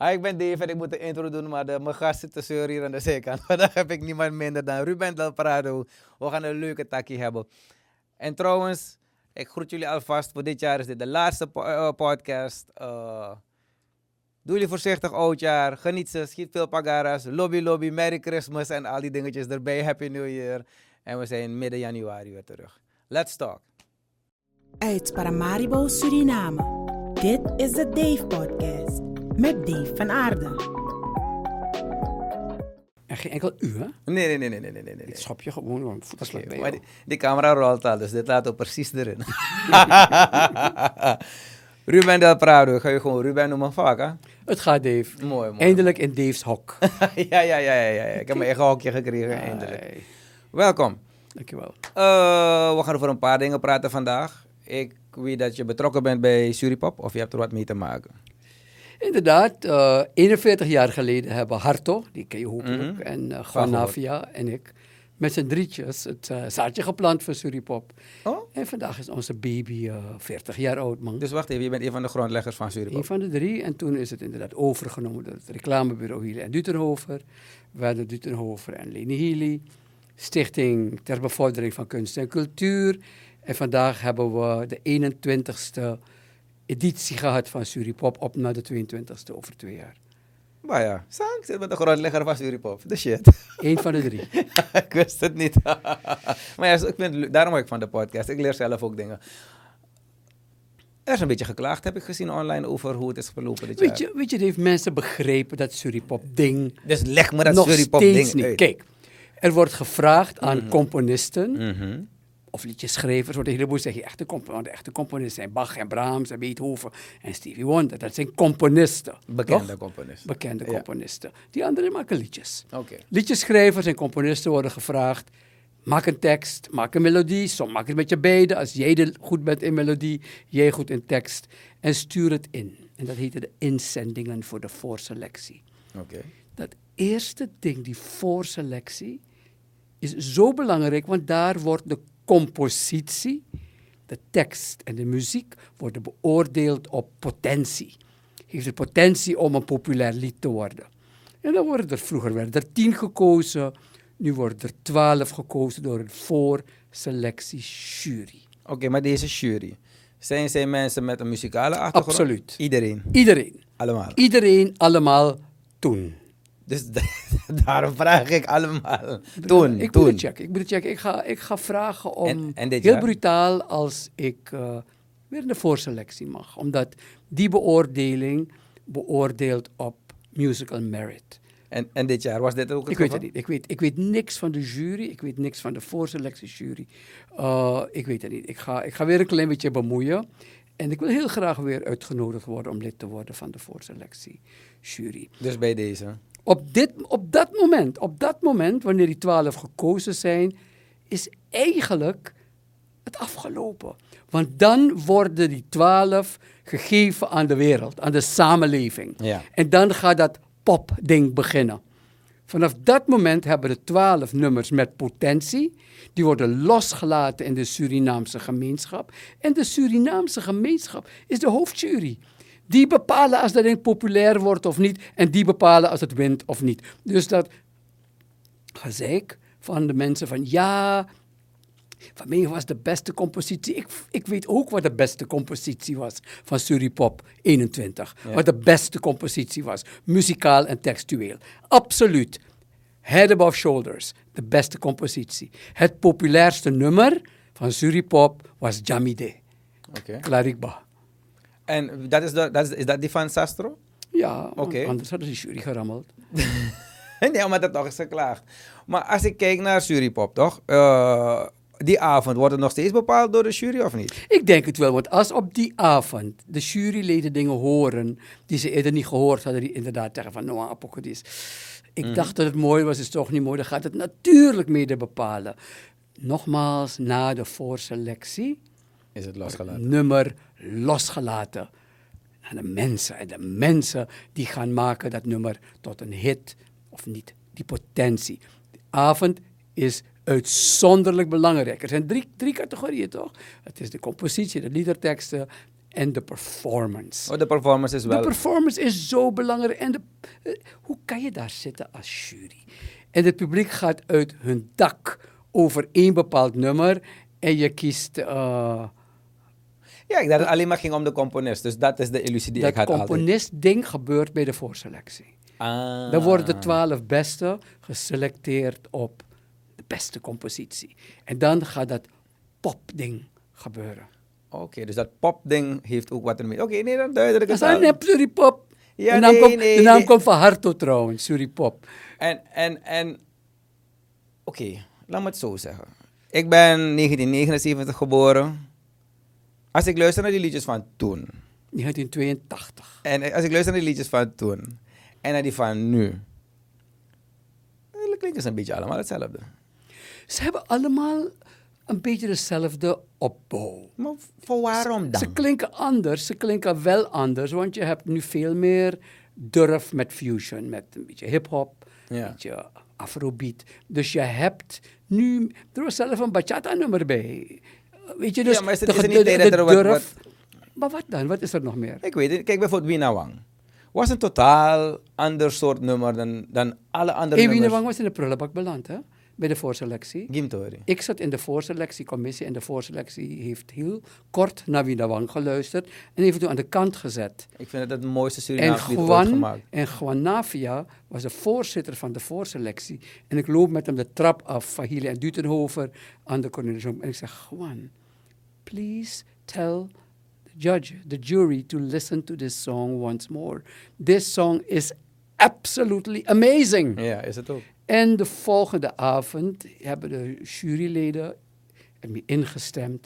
Ik ben Dave en ik moet de intro doen, maar mijn gast zit te zeuren hier aan de zijkant. Vandaag heb ik niemand minder dan Ruben Del Prado. We gaan een leuke takkie hebben. En trouwens, ik groet jullie alvast. Voor dit jaar is dit de laatste podcast. Doe jullie voorzichtig oudjaar. Geniet ze, schiet veel pagaras. Lobby, Merry Christmas en al die dingetjes erbij. Happy New Year. En we zijn midden januari weer terug. Let's talk. Uit Paramaribo, Suriname. Dit is de Dave Podcast. Met Dave van Aarde. En geen enkel u, hè? Nee. Ik schop je gewoon, want voet slaat bij Maar jou. die camera rolt al, dus dit laat we precies erin. Ruben Del Prado, ga je gewoon Ruben noemen vaak, hè? Het gaat, Dave. Mooi. Eindelijk in Dave's hok. Ja. Ik heb mijn eigen hokje gekregen, eindelijk. Hey, Welkom. dankjewel. We gaan over een paar dingen praten vandaag. Ik weet dat je betrokken bent bij Suripop, of je hebt er wat mee te maken. Inderdaad, 41 jaar geleden hebben Harto, die ken je hopelijk, en Juan Navia en ik, met z'n drietjes het zaadje geplant voor Suripop. Oh? En vandaag is onze baby 40 jaar oud, man. Dus wacht even, je bent een van de grondleggers van Suripop. Een van de drie. En toen is het inderdaad overgenomen door het reclamebureau Hiele en Dutenhofer. Werner Dutenhofer en Leni Healy. Stichting ter bevordering van kunst en cultuur. En vandaag hebben we de 21ste editie gehad van Suripop op naar de 22ste over 2 jaar. Maar ja, ik zit met de grondlegger van Suripop. De shit. Eén van de drie. Ik wist het niet. Maar ja, ik vind het, daarom hou ik van de podcast. Ik leer zelf ook dingen. Er is een beetje geklaagd, heb ik gezien online, over hoe het is verlopen dit jaar. Weet je, heeft mensen begrepen dat Suripop-ding Dus leg me dat nog Suripop-ding steeds niet. uit. Kijk, er wordt gevraagd aan componisten Mhm. of liedjeschrijvers, wordt een heleboel zeggen, want de echte componisten zijn Bach en Brahms en Beethoven en Stevie Wonder. Dat zijn componisten. Bekende toch? componist. Bekende Ja. componisten. Die anderen maken liedjes. Oké. Liedjeschrijvers en componisten worden gevraagd, maak een tekst, maak een melodie, soms maak het met je beiden. Als jij goed bent in melodie, jij goed in tekst. En stuur het in. En dat heette de inzendingen voor de voorselectie. Oké. Dat eerste ding, die voorselectie, is zo belangrijk, want daar wordt de compositie, de tekst en de muziek worden beoordeeld op potentie. Heeft het potentie om een populair lied te worden? En dan worden vroeger werden er 10 gekozen, nu worden er 12 gekozen door een voorselectiejury. Oké, maar deze jury, zijn mensen met een muzikale achtergrond? Absoluut. Iedereen? Iedereen. Allemaal? Iedereen allemaal toen. Dus daarom vraag ik allemaal. Toen. Ik moet het checken. Ik ga vragen om, En dit heel jaar? brutaal, als ik weer in de voorselectie mag. Omdat die beoordeling beoordeelt op musical merit. En dit jaar, was dit ook het Ik weet geval? het niet. Ik weet niks van de jury. Ik weet niks van de voorselectiejury. Ik weet het niet. Ik ga weer een klein beetje bemoeien. En ik wil heel graag weer uitgenodigd worden om lid te worden van de voorselectiejury. Dus bij deze? Op dat moment, wanneer die 12 gekozen zijn, is eigenlijk het afgelopen. Want dan worden die 12 gegeven aan de wereld, aan de samenleving. Ja. En dan gaat dat popding beginnen. Vanaf dat moment hebben de 12 nummers met potentie, die worden losgelaten in de Surinaamse gemeenschap. En de Surinaamse gemeenschap is de hoofdjury. Die bepalen als dat ding populair wordt of niet. En die bepalen als het wint of niet. Dus dat gezeik van de mensen van ja, van mij was de beste compositie. Ik weet ook wat de beste compositie was van Suripop 21. Ja. Wat de beste compositie was. Muzikaal en textueel. Absoluut. Head above shoulders. De beste compositie. Het populairste nummer van Suripop was Jamide. Oké. Clarikba. En is dat die van Sastro? Ja, Oké. anders hadden ze de jury gerammeld. Nee, maar dat toch is geklaagd. Maar als ik kijk naar Suripop, toch? Die avond, wordt het nog steeds bepaald door de jury of niet? Ik denk het wel, want als op die avond de juryleden dingen horen die ze eerder niet gehoord hadden, die inderdaad zeggen van, nou, apocalypse. Ik dacht dat het mooi was, is toch niet mooi. Dan gaat het natuurlijk mede bepalen. Nogmaals, na de voorselectie, Is het losgelaten? nummer losgelaten. En de mensen die gaan maken dat nummer tot een hit of niet. Die potentie. De avond is uitzonderlijk belangrijk. Er zijn drie categorieën, toch? Het is de compositie, de liederteksten en de performance. Oh, de performance is wel... De performance is zo belangrijk. En hoe kan je daar zitten als jury? En het publiek gaat uit hun dak over één bepaald nummer en je kiest... Ja, ik dacht dat het alleen maar ging om de componist. Dus dat is de illusie die ik had dat altijd. componist-ding gebeurt bij de voorselectie. Ah. Dan worden de 12 beste geselecteerd op de beste compositie. En dan gaat dat popding gebeuren. Oké, dus dat popding heeft ook wat ermee... Oké, nee, dan duidelijk. Dat is een nep Suripop. Ja, De naam komt van Harto trouwens, Suripop. En oké, laat me het zo zeggen. Ik ben 1979 geboren. Als ik luister naar die liedjes van toen... 1982. En als ik luister naar die liedjes van toen... En naar die van nu... Dan klinken ze een beetje allemaal hetzelfde. Ze hebben allemaal een beetje dezelfde opbouw. Maar voor waarom dan? Ze klinken anders, ze klinken wel anders, want je hebt nu veel meer durf met fusion, met een beetje hip-hop, Ja. een beetje afrobeat. Dus je hebt nu, er was zelf een bachata-nummer bij. Weet je, dus Ja, maar is het niet tijd dat er wat... Maar wat dan? Wat is er nog meer? Ik weet het. Kijk bijvoorbeeld Winawang. Was een totaal ander soort nummer dan alle andere nummers. Winawang was in de prullenbak beland, hè? Bij de voorselectie. Gimtori. Ik zat in de voorselectiecommissie en de voorselectie heeft heel kort naar Winawang geluisterd en heeft het toen aan de kant gezet. Ik vind het mooiste En Surinaamse lied ooit gemaakt. Juan Navia was de voorzitter van de voorselectie. En ik loop met hem de trap af van Hiele en Dutenhofer aan de Corneliushoek. En ik zeg, Juan, please tell the jury to listen to this song once more. This song is absolutely amazing. Ja, is het ook. En de volgende avond hebben de juryleden ermee ingestemd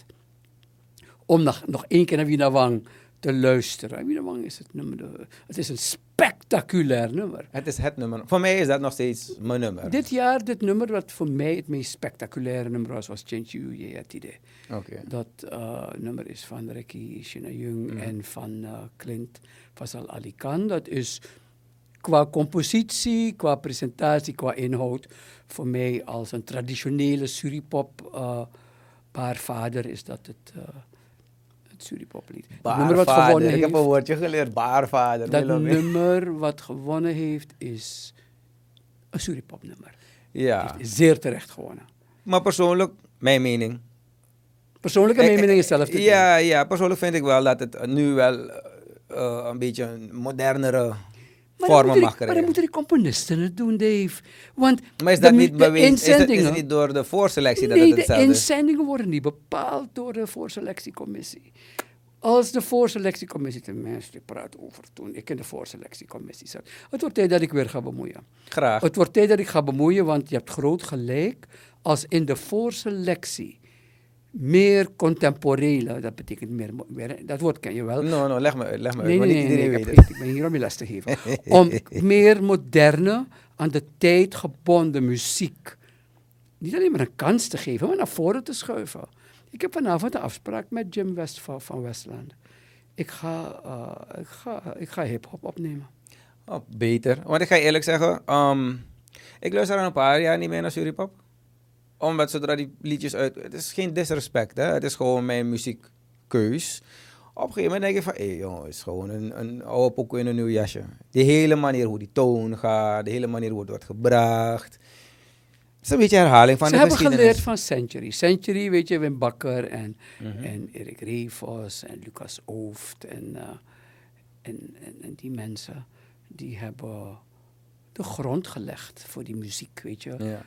om nog één keer naar Winawang te luisteren. Winawang is het nummer. Het is een spectaculair nummer. Het is het nummer. Voor mij is dat nog steeds mijn nummer. Dit jaar, dit nummer, wat voor mij het meest spectaculaire nummer was Chenchu Yeyatide. Oké. Dat nummer is van Ricky Shinayung en van Clint Fasal Ali Khan. Dat is qua compositie, qua presentatie, qua inhoud, voor mij als een traditionele Suripop baarvader is dat het Suripoplied. Baarvader, ik heb een woordje geleerd, baarvader. Dat nummer wat gewonnen heeft is een Suripop nummer. Ja. Het is zeer terecht gewonnen. Maar persoonlijk, mijn mening. Persoonlijke mening is zelf te Ja, persoonlijk vind ik wel dat het nu wel een beetje een modernere vormen mag krijgen. Maar dan moeten die componisten het doen, Dave. Want maar is dat niet bewezen? Is het niet door de voorselectie dat het hetzelfde is? Nee, de inzendingen worden niet bepaald door de voorselectiecommissie. Als de voorselectiecommissie, tenminste, ik praat over toen ik in de voorselectiecommissie zat. Het wordt tijd dat ik weer ga bemoeien. Graag. Het wordt tijd dat ik ga bemoeien, want je hebt groot gelijk. Als in de voorselectie meer contemporele, dat betekent meer, dat woord ken je wel. No, leg me uit, Nee, want niet iedereen weet het. Ik ben hier om je les te geven. Om meer moderne, aan de tijd gebonden muziek, niet alleen maar een kans te geven, maar naar voren te schuiven. Ik heb vanavond een afspraak met Jim Westphal van Westland. Ik ga hip-hop opnemen. Oh, beter. Want ik ga je eerlijk zeggen, ik luister al een paar jaar niet meer naar Suripop. Omdat zodra die liedjes uit... Het is geen disrespect, hè. Het is gewoon mijn muziekkeus. Op een gegeven moment denk je van... Hé jongen, het is gewoon een oude pokoe in een nieuw jasje. De hele manier hoe die toon gaat. De hele manier hoe het wordt gebracht. Het is een beetje herhaling van Ze de hebben geschiedenis. geleerd van Century. Century, weet je, Wim Bakker en Erik Reefos en Lucas Ooft en die mensen. Die hebben de grond gelegd voor die muziek, weet je. Ja.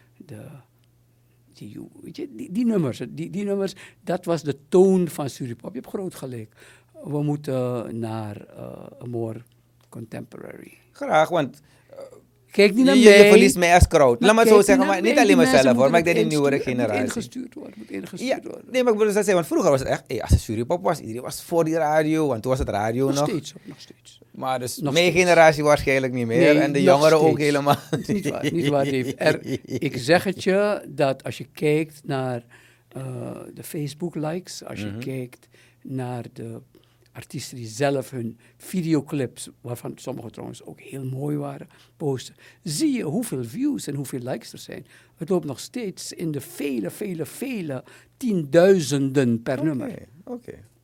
Die nummers, dat was de toon van Suripop. Je hebt groot gelijk. We moeten naar een more contemporary. Graag, want Kijk niet naar je mij. verliest mij als crowd. Laat me het zo zeggen, maar niet alleen mezelf mezelf hoor, maar ik denk die nieuwere generatie. Ingestuurd worden. Ja, nee, maar ik bedoel dat zeggen, want vroeger was het echt, als het Suripop was, iedereen was voor die radio, want toen was het radio nog. Nog steeds. Maar dus Nog mijn steeds. generatie waarschijnlijk niet meer Nee, en de nog jongeren ook steeds. helemaal. Niet waar, Dave. Ik zeg het je, dat als je kijkt naar de Facebook-likes, als je kijkt naar de artiesten die zelf hun videoclips, waarvan sommige trouwens ook heel mooi waren, posten, zie je hoeveel views en hoeveel likes er zijn. Het loopt nog steeds in de vele tienduizenden per nummer. Oké.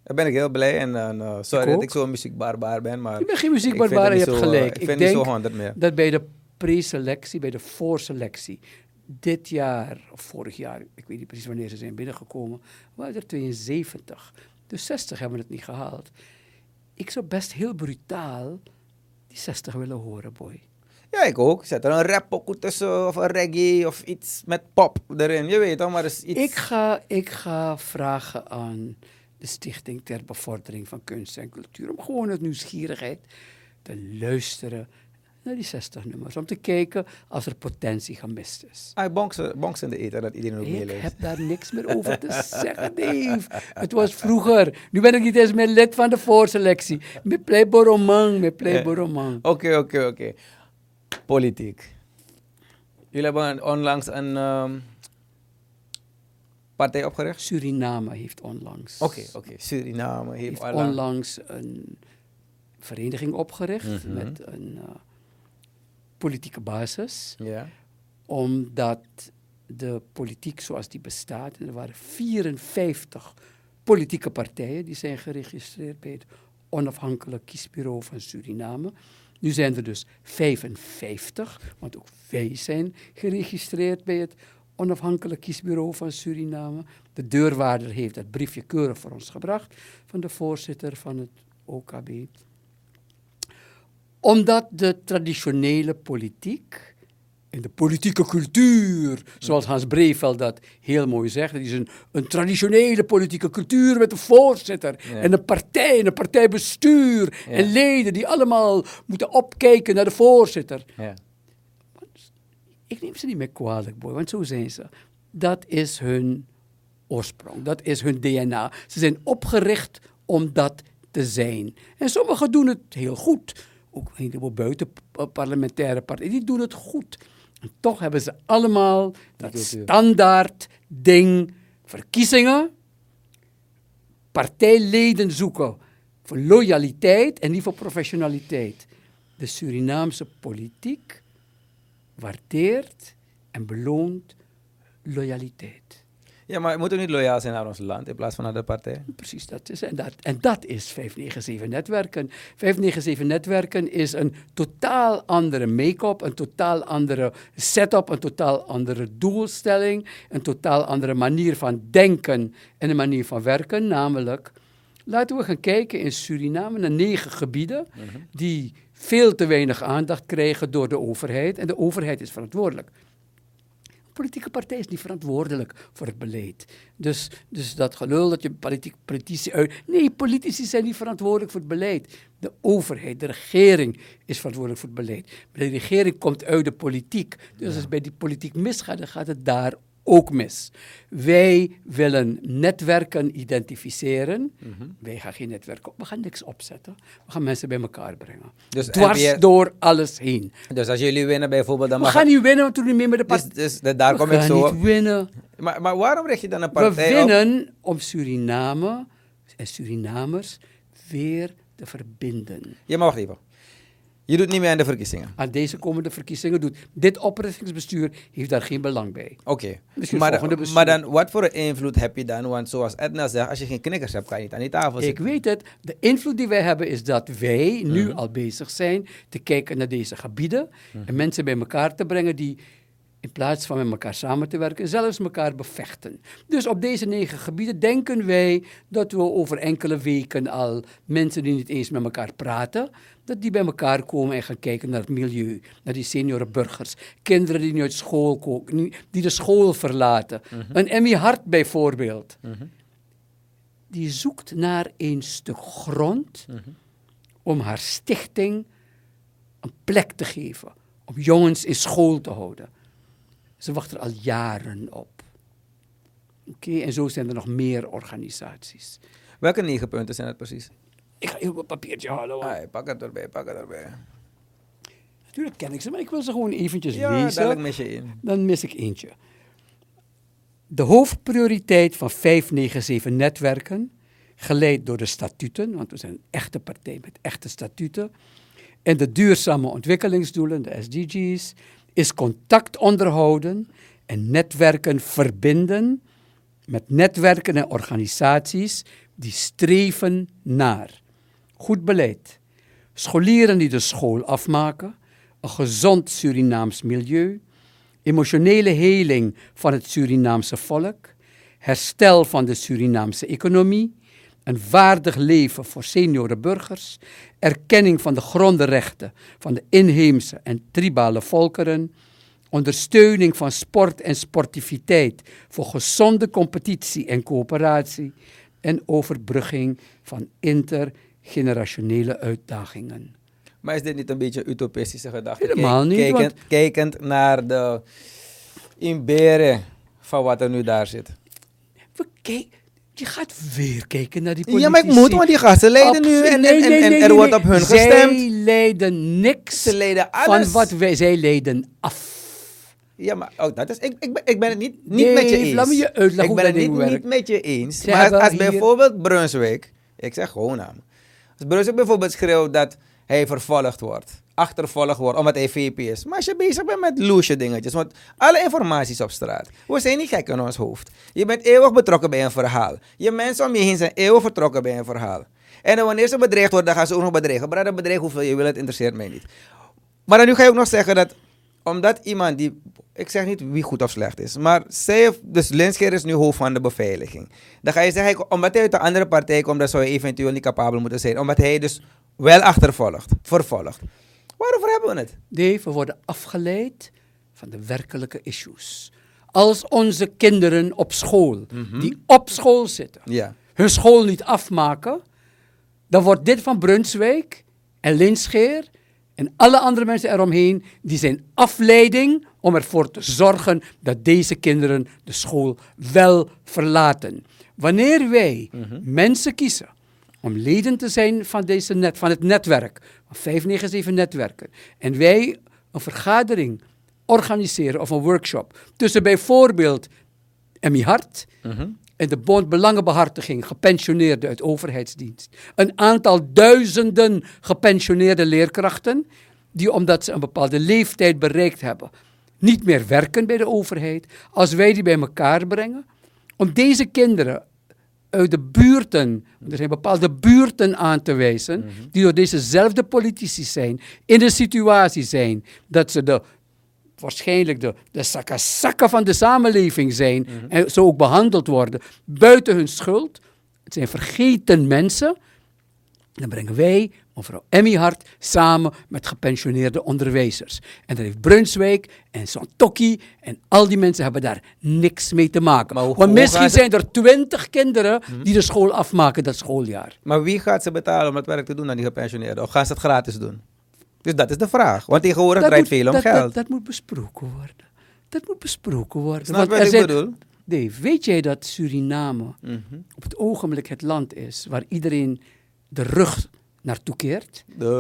Daar ben ik heel blij en sorry Ik dat ook. ik zo'n muziekbarbaar ben, maar Je bent geen muziekbarbaar en je hebt gelijk. Ik vind het niet zo 100 meer. Dat bij de preselectie, bij de voorselectie, dit jaar of vorig jaar, ik weet niet precies wanneer ze zijn binnengekomen, waren er 72. Dus 60 hebben het niet gehaald. Ik zou best heel brutaal die 60 willen horen, boy. Ja, ik ook. Zet er een rap tussen of een reggae of iets met pop erin. Je weet toch, maar is iets... Ik ga vragen aan de Stichting ter Bevordering van Kunst en Cultuur om gewoon uit nieuwsgierigheid te luisteren naar die 60 nummers. Om te kijken als er potentie gemist is. Bonks in de eten, dat iedereen ook Ik meeleeft. heb daar niks meer over te zeggen, Dave. Het was vroeger. Nu ben ik niet eens meer lid van de voorselectie. Me play boromang. Oké. Politiek. Jullie hebben onlangs een partij opgericht? Suriname heeft onlangs... Oké. Suriname heeft onlangs een vereniging opgericht met een politieke basis. Ja. Omdat de politiek zoals die bestaat, en er waren 54 politieke partijen die zijn geregistreerd bij het Onafhankelijk Kiesbureau van Suriname. Nu zijn er dus 55, want ook wij zijn geregistreerd bij het Onafhankelijk Kiesbureau van Suriname. De deurwaarder heeft dat briefje keurig voor ons gebracht van de voorzitter van het OKB. Omdat de traditionele politiek en de politieke cultuur, zoals Hans Breveld dat heel mooi zegt, dat is een traditionele politieke cultuur met een voorzitter en een partijbestuur en leden die allemaal moeten opkijken naar de voorzitter. Ja. Ik neem ze niet meer kwalijk, boy, want zo zijn ze. Dat is hun oorsprong, dat is hun DNA. Ze zijn opgericht om dat te zijn. En sommigen doen het heel goed. Ook een heleboel buitenparlementaire partijen, die doen het goed. En toch hebben ze allemaal dat standaard ding, verkiezingen, partijleden zoeken voor loyaliteit en niet voor professionaliteit. De Surinaamse politiek waardeert en beloont loyaliteit. Ja, maar we moeten niet loyaal zijn naar ons land in plaats van naar de partij. Precies, dat is en dat is 597-netwerken. 597-netwerken is een totaal andere make-up, een totaal andere setup, een totaal andere doelstelling, een totaal andere manier van denken en een manier van werken. Namelijk, laten we gaan kijken in Suriname naar 9 gebieden die veel te weinig aandacht krijgen door de overheid. En de overheid is verantwoordelijk. Een politieke partij is niet verantwoordelijk voor het beleid. Dus dat gelul dat je politici uit... Nee, politici zijn niet verantwoordelijk voor het beleid. De overheid, de regering is verantwoordelijk voor het beleid. Maar de regering komt uit de politiek. Dus als het bij die politiek misgaat, dan gaat het daar ook mis. Wij willen netwerken identificeren. Wij gaan geen netwerken op. We gaan niks opzetten. We gaan mensen bij elkaar brengen. Dus dwars door alles heen. Dus als jullie winnen bijvoorbeeld, dan We gaan niet winnen, want we doen niet meer met de partij. Dus daar kom ik zo... We gaan niet winnen. Maar waarom richt je dan een partij We op? winnen om Suriname en Surinamers weer te verbinden. Ja, maar wacht even. Je doet niet meer aan de verkiezingen. Aan deze komende verkiezingen doet dit oprichtingsbestuur heeft daar geen belang bij. Oké. Misschien het volgende bestuur. Maar dan, wat voor invloed heb je dan? Want zoals Edna zegt, als je geen knikkers hebt, kan je niet aan die tafel Ik zitten. weet het. De invloed die wij hebben is dat wij nu al bezig zijn te kijken naar deze gebieden en mensen bij elkaar te brengen die in plaats van met elkaar samen te werken, zelfs elkaar bevechten. Dus op deze 9 gebieden denken wij dat we over enkele weken al mensen die niet eens met elkaar praten, dat die bij elkaar komen en gaan kijken naar het milieu, naar die seniorenburgers, kinderen die niet uit school komen, die de school verlaten. Een Emmy Hart bijvoorbeeld, die zoekt naar een stuk grond om haar stichting een plek te geven, om jongens in school te houden. Ze wachten er al jaren op. Oké, en zo zijn er nog meer organisaties. Welke 9 punten zijn het precies? Ik ga even een papiertje halen. Hoor. Ah, pak het erbij. Natuurlijk ken ik ze, maar ik wil ze gewoon eventjes Ja, lezen. dadelijk mis je in. Dan mis ik eentje. De hoofdprioriteit van 597-netwerken, geleid door de statuten, want we zijn een echte partij met echte statuten, en de duurzame ontwikkelingsdoelen, de SDG's, is contact onderhouden en netwerken verbinden met netwerken en organisaties die streven naar goed beleid, scholieren die de school afmaken, een gezond Surinaams milieu, emotionele heling van het Surinaamse volk, herstel van de Surinaamse economie, een waardig leven voor senioren burgers, erkenning van de grondrechten van de inheemse en tribale volkeren, ondersteuning van sport en sportiviteit voor gezonde competitie en coöperatie en overbrugging van intergenerationele uitdagingen. Maar is dit niet een beetje een utopistische gedachte? Helemaal niet. Kijkend naar de inberen van wat er nu daar zit. Je gaat weer kijken naar die politici. Ja, maar ik moet, want die gasten leiden nu en er wordt op hun gestemd. Zij leiden niks Ze leiden alles. van wat zij leiden af. Ja, maar dat is, ik ben het niet met je eens. Laat me je uitleggen ik ben het niet met je eens. Maar als bijvoorbeeld Brunswijk, ik zeg gewoon naam. Als Brunswijk bijvoorbeeld schreeuwt dat hij vervolgd wordt, achtervolgd wordt omdat hij VP is. Maar als je bezig bent met loesje dingetjes, want alle informatie is op straat. We zijn niet gek in ons hoofd. Je bent eeuwig betrokken bij een verhaal. Je mensen om je heen zijn eeuwig betrokken bij een verhaal. En dan wanneer ze bedreigd worden, dan gaan ze ook nog bedreigen. Maar dat bedreig hoeveel je wil, het interesseert mij niet. Maar dan nu ga je ook nog zeggen dat, omdat iemand die, ik zeg niet wie goed of slecht is, maar dus Linscher is nu hoofd van de beveiliging. Dan ga je zeggen, omdat hij uit een andere partij komt, dan zou je eventueel niet capabel moeten zijn. Omdat hij dus wel vervolgd. Waarover hebben we het? Nee, we worden afgeleid van de werkelijke issues. Als onze kinderen op school, die op school zitten, hun school niet afmaken, dan wordt dit van Brunswijk en Linscher en alle andere mensen eromheen, die zijn afleiding om ervoor te zorgen dat deze kinderen de school wel verlaten. Wanneer wij mensen kiezen om leden te zijn van het netwerk, van 597 netwerken, en wij een vergadering organiseren of een workshop tussen bijvoorbeeld Emmy Hart en de Bond Belangenbehartiging, gepensioneerden uit overheidsdienst, een aantal duizenden gepensioneerde leerkrachten, die omdat ze een bepaalde leeftijd bereikt hebben, niet meer werken bij de overheid, als wij die bij elkaar brengen, om deze kinderen uit de buurten, er zijn bepaalde buurten aan te wijzen, die door dezezelfde politici zijn, in de situatie zijn dat ze waarschijnlijk de sakka van de samenleving zijn en zo ook behandeld worden, buiten hun schuld. Het zijn vergeten mensen. Dan brengen wij mevrouw Emmy Hart samen met gepensioneerde onderwijzers. En dan heeft Brunswijk en Santokki en al die mensen hebben daar niks mee te maken. Want misschien zijn er 20 kinderen die de school afmaken dat schooljaar. Maar wie gaat ze betalen om dat werk te doen aan die gepensioneerden? Of gaan ze het gratis doen? Dus dat is de vraag. Want tegenwoordig draait veel om geld. Dat moet besproken worden. Snap wat ik bedoel? Dave, weet jij dat Suriname op het ogenblik het land is waar iedereen de rug naartoe keert?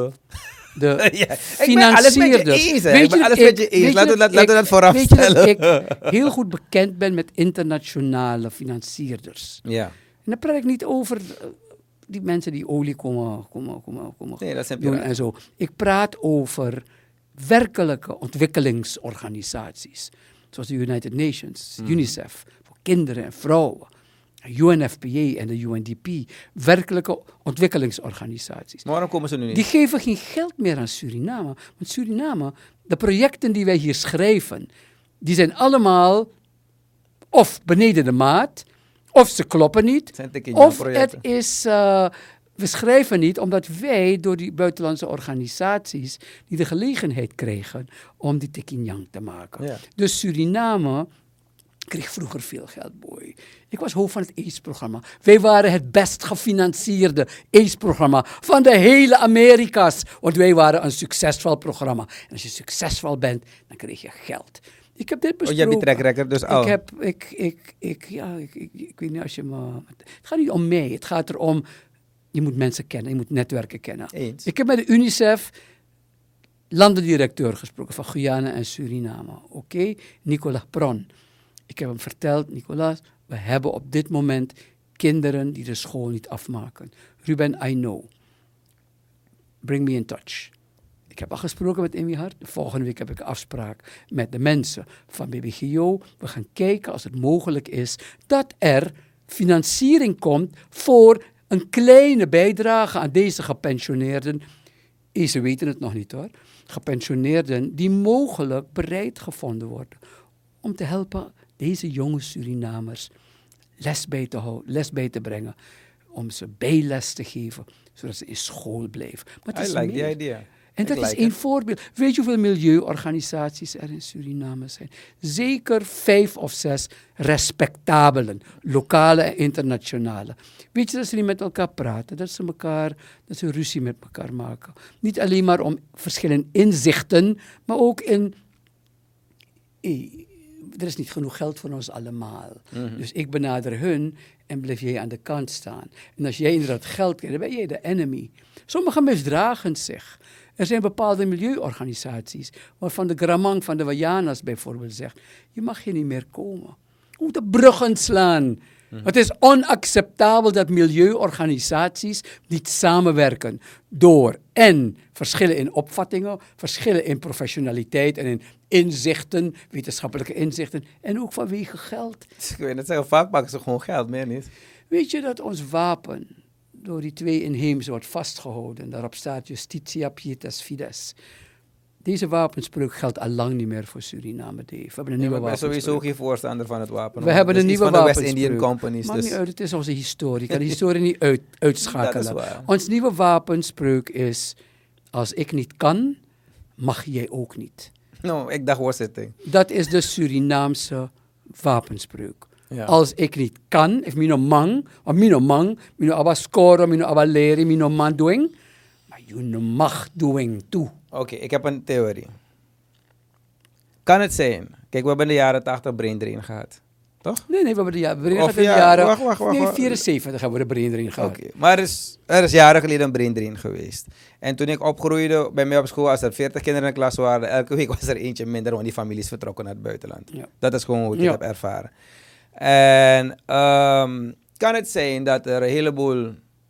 De financierders. Ik ben alles met je eens. Laten we dat vooraf stellen. Weet je dat ik heel goed bekend ben met internationale financierders? Ja. En dan praat ik niet over die mensen die olie komen doen en zo. Ik praat over werkelijke ontwikkelingsorganisaties. Zoals de United Nations, UNICEF, voor kinderen en vrouwen. UNFPA en de UNDP, werkelijke ontwikkelingsorganisaties. Maar waarom komen ze nu niet? Die geven geen geld meer aan Suriname. Want Suriname, de projecten die wij hier schrijven, die zijn allemaal of beneden de maat, of ze kloppen niet, of het is, we schrijven niet omdat wij door die buitenlandse organisaties die de gelegenheid kregen om die tekinjang te maken. Ja. Dus Suriname kreeg vroeger veel geld, boy. Ik was hoofd van het AIDS-programma. Wij waren het best gefinancierde AIDS-programma van de hele Amerika's. Want wij waren een succesvol programma. En als je succesvol bent, dan krijg je geld. Ik heb dit besproken. Je hebt die track record dus al. Ik weet niet als je me... Het gaat niet om mij. Het gaat erom, je moet mensen kennen. Je moet netwerken kennen. Eens. Ik heb met de UNICEF landendirecteur gesproken van Guyana en Suriname. Oké? Nicolas Pron. Ik heb hem verteld, Nicolas, we hebben op dit moment kinderen die de school niet afmaken. Ruben, I know. Bring me in touch. Ik heb al gesproken met Emmy Hart. Volgende week heb ik een afspraak met de mensen van BBGO. We gaan kijken als het mogelijk is dat er financiering komt voor een kleine bijdrage aan deze gepensioneerden. Ze weten het nog niet hoor. Gepensioneerden die mogelijk bereid gevonden worden om te helpen deze jonge Surinamers les bij te brengen. Om ze bijles te geven, zodat ze in school blijven. Maar het is I like meer. the idea. En dat is één voorbeeld. Weet je hoeveel milieuorganisaties er in Suriname zijn? Zeker 5 of 6 respectabelen, lokale en internationale. Weet je dat ze niet met elkaar praten, dat ze ruzie met elkaar maken. Niet alleen maar om verschillende inzichten, maar ook er is niet genoeg geld voor ons allemaal. Mm-hmm. Dus ik benader hun en blijf jij aan de kant staan. En als jij inderdaad geld krijgt, dan ben jij de enemy. Sommigen misdragen zich. Er zijn bepaalde milieuorganisaties waarvan de Gramang van de Wayanas bijvoorbeeld zegt, je mag hier niet meer komen. We moeten bruggen slaan. Mm-hmm. Het is onacceptabel dat milieuorganisaties niet samenwerken door en verschillen in opvattingen, verschillen in professionaliteit en in inzichten, wetenschappelijke inzichten en ook vanwege geld. Ik weet het zeggen, vaak pakken ze gewoon geld, meer niet. Weet je dat ons wapen door die 2 inheemse wordt vastgehouden? Daarop staat Justitia Pietas Fides. Deze wapenspreuk geldt al lang niet meer voor Suriname, Dave. We hebben een nieuwe wapenspreuk. Ik ben sowieso geen voorstander van het wapen. We hebben een nieuwe wapenspreuk. Van de West Indian Companies. Maakt niet uit, het is onze historie. Ik kan de historie niet uitschakelen. Dat is waar. Ons nieuwe wapenspreuk is, als ik niet kan, mag jij ook niet. No, ik dacht hoorzitting. Dat is de Surinaamse wapenspreuk. Ja. Als ik niet kan, if mino mang, of mino aba scoren, mino aba leren, mino man doing, maar je mag doing toe. Oké, ik heb een theorie. Kan het zijn? Kijk, we hebben in de jaren 80 brain drain gehad. Toch? Nee, we hebben de Wacht, nee, 74 hebben we de brain drain gehad. Okay. Maar er is jaren geleden een brain drain geweest. En toen ik opgroeide, bij mij op school, als er 40 kinderen in de klas waren, elke week was er eentje minder, want die familie is vertrokken naar het buitenland. Ja. Dat is gewoon hoe ik het heb ervaren. En kan het zijn dat er een heleboel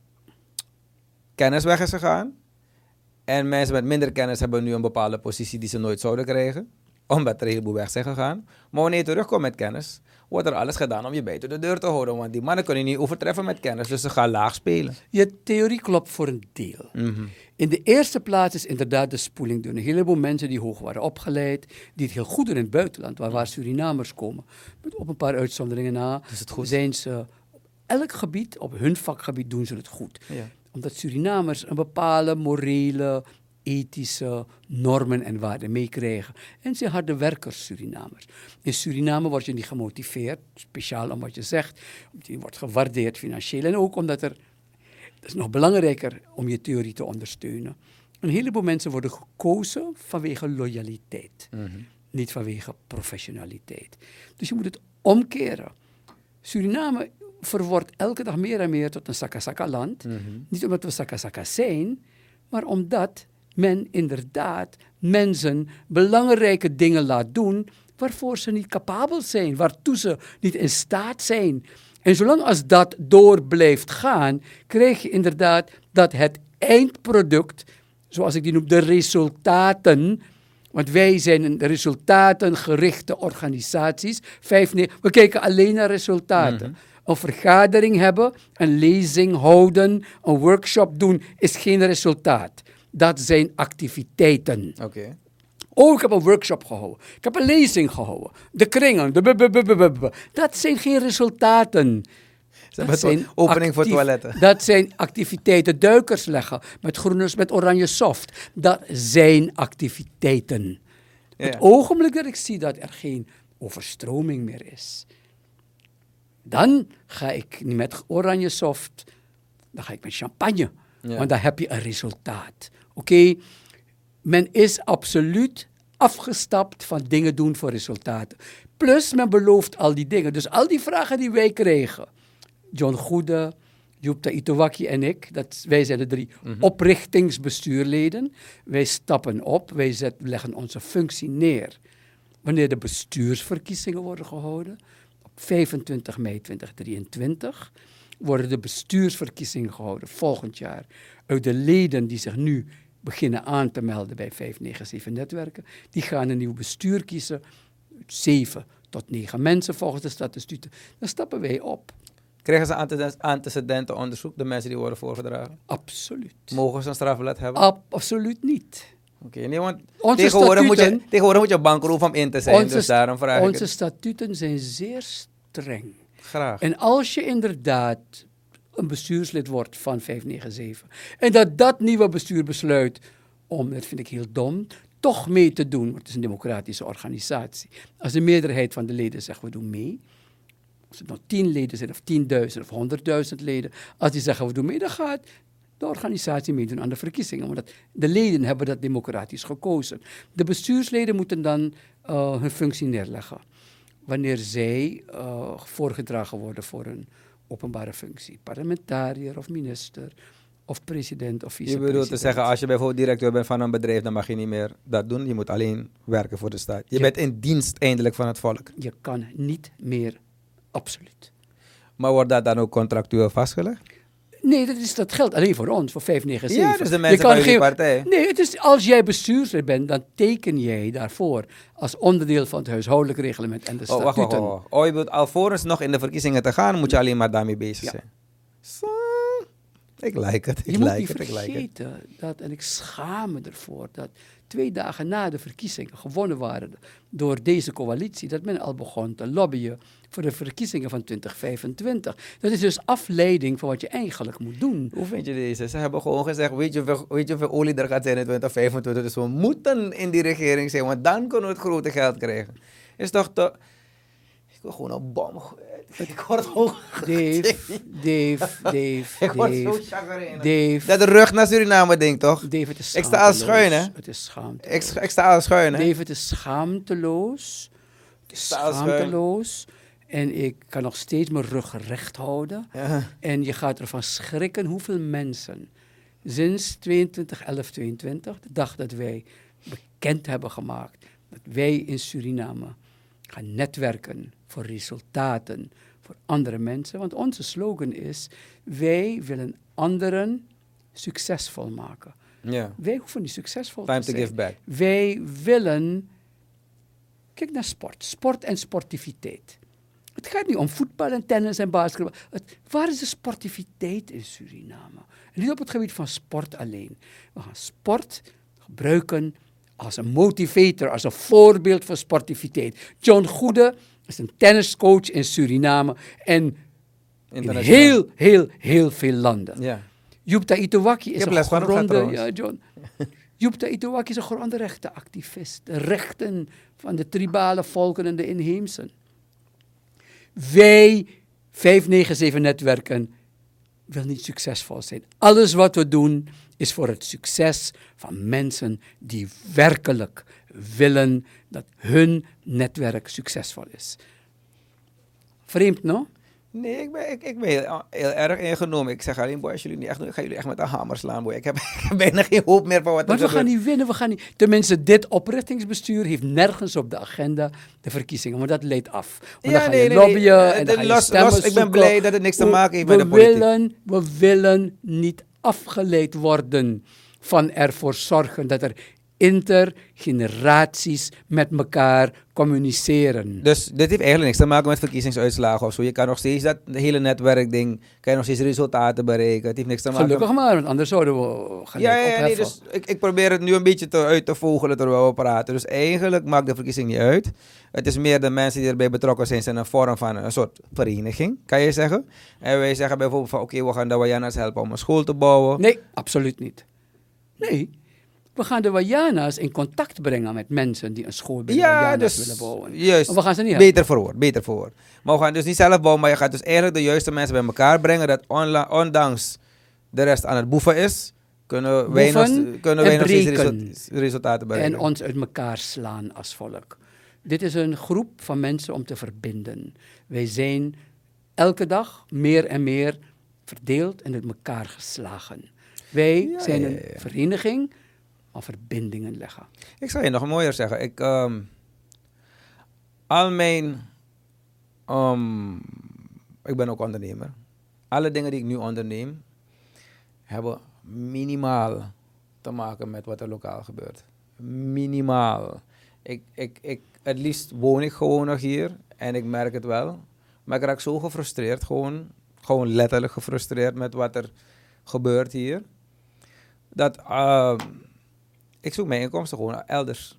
kennis weg is gegaan en mensen met minder kennis hebben nu een bepaalde positie die ze nooit zouden krijgen, omdat er een heleboel weg zijn gegaan. Maar wanneer je terugkomt met kennis, wordt er alles gedaan om je buiten de deur te houden, want die mannen kunnen je niet overtreffen met kennis, dus ze gaan laag spelen. Je theorie klopt voor een deel. Mm-hmm. In de eerste plaats is inderdaad de spoeling door een heleboel mensen die hoog waren opgeleid, die het heel goed doen in het buitenland, waar Surinamers komen. Op een paar uitzonderingen na zijn ze op elk gebied, op hun vakgebied doen ze het goed. Ja. Omdat Surinamers een bepaalde morele, ethische normen en waarden meekrijgen. En ze harde werkers, Surinamers. In Suriname word je niet gemotiveerd, speciaal om wat je zegt. Je wordt gewaardeerd financieel en ook omdat dat is nog belangrijker om je theorie te ondersteunen. Een heleboel mensen worden gekozen vanwege loyaliteit. Mm-hmm. Niet vanwege professionaliteit. Dus je moet het omkeren. Suriname verwordt elke dag meer en meer tot een Saka-Saka-land. Mm-hmm. Niet omdat we Saka-Saka zijn, maar omdat men inderdaad mensen belangrijke dingen laat doen waarvoor ze niet capabel zijn, waartoe ze niet in staat zijn. En zolang als dat door blijft gaan, krijg je inderdaad dat het eindproduct, zoals ik die noem, de resultaten, want wij zijn een resultatengerichte organisaties, we kijken alleen naar resultaten. Mm-hmm. Een vergadering hebben, een lezing houden, een workshop doen, is geen resultaat. Dat zijn activiteiten. Okay. Oh, ik heb een workshop gehouden. Ik heb een lezing gehouden. De kringen, dat zijn geen resultaten. Dat zijn opening voor toiletten. Dat zijn activiteiten. Duikers leggen met groene, met oranje soft. Dat zijn activiteiten. Ja. Het ogenblik dat ik zie dat er geen overstroming meer is, dan ga ik niet met oranje soft, dan ga ik met champagne. Ja. Want dan heb je een resultaat. Oké? Men is absoluut afgestapt van dingen doen voor resultaten. Plus, men belooft al die dingen. Dus al die vragen die wij kregen, John Goede, Jupta Itowaki en ik, wij zijn de 3 oprichtingsbestuurleden. Wij stappen op, wij leggen onze functie neer. Wanneer de bestuursverkiezingen worden gehouden, op 25 mei 2023... worden de bestuursverkiezingen gehouden volgend jaar uit de leden die zich nu beginnen aan te melden bij 597-netwerken. Die gaan een nieuw bestuur kiezen, 7 tot 9 mensen volgens de statuuten. Dan stappen wij op. Krijgen ze antecedentenonderzoek, de mensen die worden voorgedragen? Absoluut. Mogen ze een strafblad hebben? Absoluut niet. Oké, nee, want Onze tegenwoordig moet je bankroef om in te zijn, dus daarom vraag ik Onze het. statuten zijn zeer streng. Graag. En als je inderdaad een bestuurslid wordt van 597 en dat nieuwe bestuur besluit om, dat vind ik heel dom, toch mee te doen, want het is een democratische organisatie. Als de meerderheid van de leden zegt, we doen mee, als het nog 10 leden zijn, of 10.000 of 100.000 leden, als die zeggen, we doen mee, dan gaat de organisatie meedoen aan de verkiezingen. Want de leden hebben dat democratisch gekozen. De bestuursleden moeten dan hun functie neerleggen wanneer zij voorgedragen worden voor een openbare functie. Parlementariër of minister of president of Je vicepresident. bedoelt te zeggen, als je bijvoorbeeld directeur bent van een bedrijf, dan mag je niet meer dat doen. Je moet alleen werken voor de staat. Je bent in dienst eindelijk van het volk. Je kan niet meer, absoluut. Maar wordt dat dan ook contractueel vastgelegd? Nee, dat geldt alleen voor ons, voor 597. Ja, dus de mensen van jullie partij. Nee, het is, als jij bestuurslid bent, dan teken jij daarvoor als onderdeel van het huishoudelijk reglement en de statuten. Wacht. Je bedoelt, alvorens nog in de verkiezingen te gaan, moet je alleen maar daarmee bezig zijn. Zo, ik like het. Je moet niet vergeten dat, en ik schaam me ervoor, dat 2 dagen na de verkiezingen gewonnen waren door deze coalitie, dat men al begon te lobbyen voor de verkiezingen van 2025. Dat is dus afleiding van wat je eigenlijk moet doen. Hoe vind je deze? Ze hebben gewoon gezegd, weet je hoeveel olie er gaat zijn in 2025, dus we moeten in die regering zijn, want dan kunnen we het grote geld krijgen. Is toch te... Ik wil gewoon een bom gooien. Ik word gewoon... Dave. Ik word zo chagrijnig. Dave. Dat de rug naar Suriname ding, toch? Dave, het is Ik sta al schuin, hè? Het is schaamteloos. Ik sta al schuin, hè? Dave, het is schaamteloos. Het is sta al schuin. schaamteloos. En ik kan nog steeds mijn rug recht houden. Ja. En je gaat ervan schrikken hoeveel mensen sinds 22/11/22, de dag dat wij bekend hebben gemaakt dat wij in Suriname gaan netwerken voor resultaten voor andere mensen. Want onze slogan is, wij willen anderen succesvol maken. Ja. Wij hoeven niet succesvol Time te to zijn. give back. Wij willen... Kijk naar sport. Sport en sportiviteit. Het gaat niet om voetbal en tennis en basketbal. Waar is de sportiviteit in Suriname? En niet op het gebied van sport alleen. We gaan sport gebruiken als een motivator, als een voorbeeld van sportiviteit. John Goede is een tenniscoach in Suriname en in heel veel landen. Ja. Joep Taitowaki is heb een les van hem gehad gronde... trouwens. Ja, John. Joep Taitowaki is een grondrechtenactivist. De rechten van de tribale volken en de inheemsen. Wij, 597-netwerken, willen niet succesvol zijn. Alles wat we doen is voor het succes van mensen die werkelijk willen dat hun netwerk succesvol is. Vreemd, no? Nee, ik ben heel erg ingenomen. Ik zeg alleen, boy, als jullie niet echt doen, ik ga jullie echt met een hamer slaan, boy. Ik heb bijna geen hoop meer van wat er Maar we gebeurt. gaan niet winnen, we gaan niet... Tenminste, dit oprichtingsbestuur heeft nergens op de agenda de verkiezingen, maar dat leidt af. Want dan ga je lobbyen en dan ga je stemmen Ik ben zoeken. blij dat het niks te maken heeft met de politiek. We willen niet afgeleid worden van ervoor zorgen dat er intergeneraties met elkaar communiceren. Dus dit heeft eigenlijk niks te maken met verkiezingsuitslagen of zo. Je kan nog steeds dat hele netwerkding, kan je nog steeds resultaten bereiken. Het heeft niks te maken Gelukkig maar, want anders zouden we gelijk opheffen. nee, dus ik probeer het nu een beetje uit te vogelen terwijl we praten. Dus eigenlijk maakt de verkiezing niet uit. Het is meer de mensen die erbij betrokken zijn een vorm van een soort vereniging, kan je zeggen. En wij zeggen bijvoorbeeld van oké, we gaan de Wayana's helpen om een school te bouwen. Nee, absoluut niet. Nee. We gaan de Wayana's in contact brengen met mensen die een school bij de Wayana's willen bouwen. Juist. Maar we gaan ze niet helpen. Beter voor. Maar we gaan dus niet zelf bouwen, maar je gaat dus eigenlijk de juiste mensen bij elkaar brengen, dat ondanks de rest aan het boeven is, kunnen wij nog steeds resultaten bereiken. En ons uit elkaar slaan als volk. Dit is een groep van mensen om te verbinden. Wij zijn elke dag meer en meer verdeeld en uit elkaar geslagen. Wij zijn een vereniging van verbindingen leggen. Ik zal je nog mooier zeggen. Ik ben ook ondernemer. Alle dingen die ik nu onderneem, hebben minimaal te maken met wat er lokaal gebeurt. Minimaal. Het liefst woon ik gewoon nog hier en ik merk het wel. Maar ik raak zo gefrustreerd gewoon gewoon letterlijk gefrustreerd met wat er gebeurt hier. Dat ik zoek mijn inkomsten gewoon elders.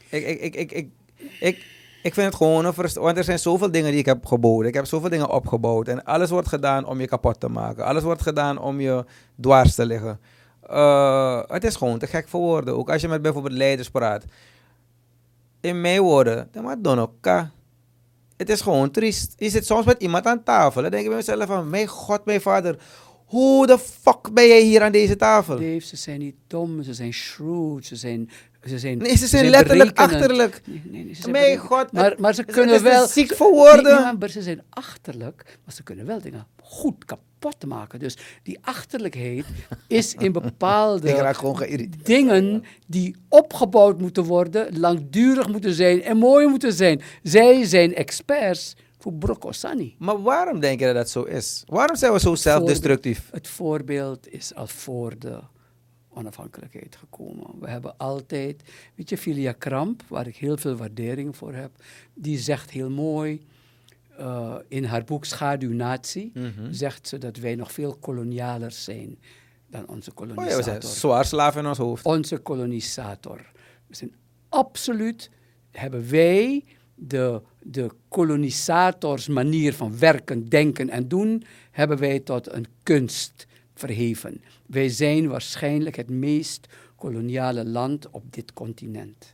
Ik vind het gewoon een frustratie. Want er zijn zoveel dingen die ik heb geboden. Ik heb zoveel dingen opgebouwd. En alles wordt gedaan om je kapot te maken. Alles wordt gedaan om je dwars te liggen. Het is gewoon te gek voor woorden. Ook als je met bijvoorbeeld leiders praat. In mijn woorden, dan maar donoka. Het is gewoon triest. Je zit soms met iemand aan tafel. Dan denk ik bij mezelf van, mijn God, mijn vader. Hoe de fuck ben jij hier aan deze tafel? Dave, ze zijn niet dom, ze zijn shrewd, ze zijn letterlijk berekenend. achterlijk. Nee, ze zijn Mijn God. maar ze kunnen wel... Het is ziek voor woorden. Nee, maar ze zijn achterlijk, maar ze kunnen wel dingen goed kapot maken. Dus die achterlijkheid is in Ik bepaalde raak gewoon geïrriteerd. dingen die opgebouwd moeten worden, langdurig moeten zijn en mooi moeten zijn. Zij zijn experts voor Brokosani. Maar waarom denk je dat dat zo is? Waarom zijn we zo zelfdestructief? Het voorbeeld is al voor de onafhankelijkheid gekomen. We hebben altijd, weet je, Filia Kramp, waar ik heel veel waardering voor heb, die zegt heel mooi, in haar boek Schaduwnatie, zegt ze dat wij nog veel kolonialer zijn dan onze Oh ja, kolonisator. we zijn zwaar slaaf in ons hoofd. Onze kolonisator. We zijn absoluut, hebben wij de kolonisators manier van werken, denken en doen, hebben wij tot een kunst verheven. Wij zijn waarschijnlijk het meest koloniale land op dit continent.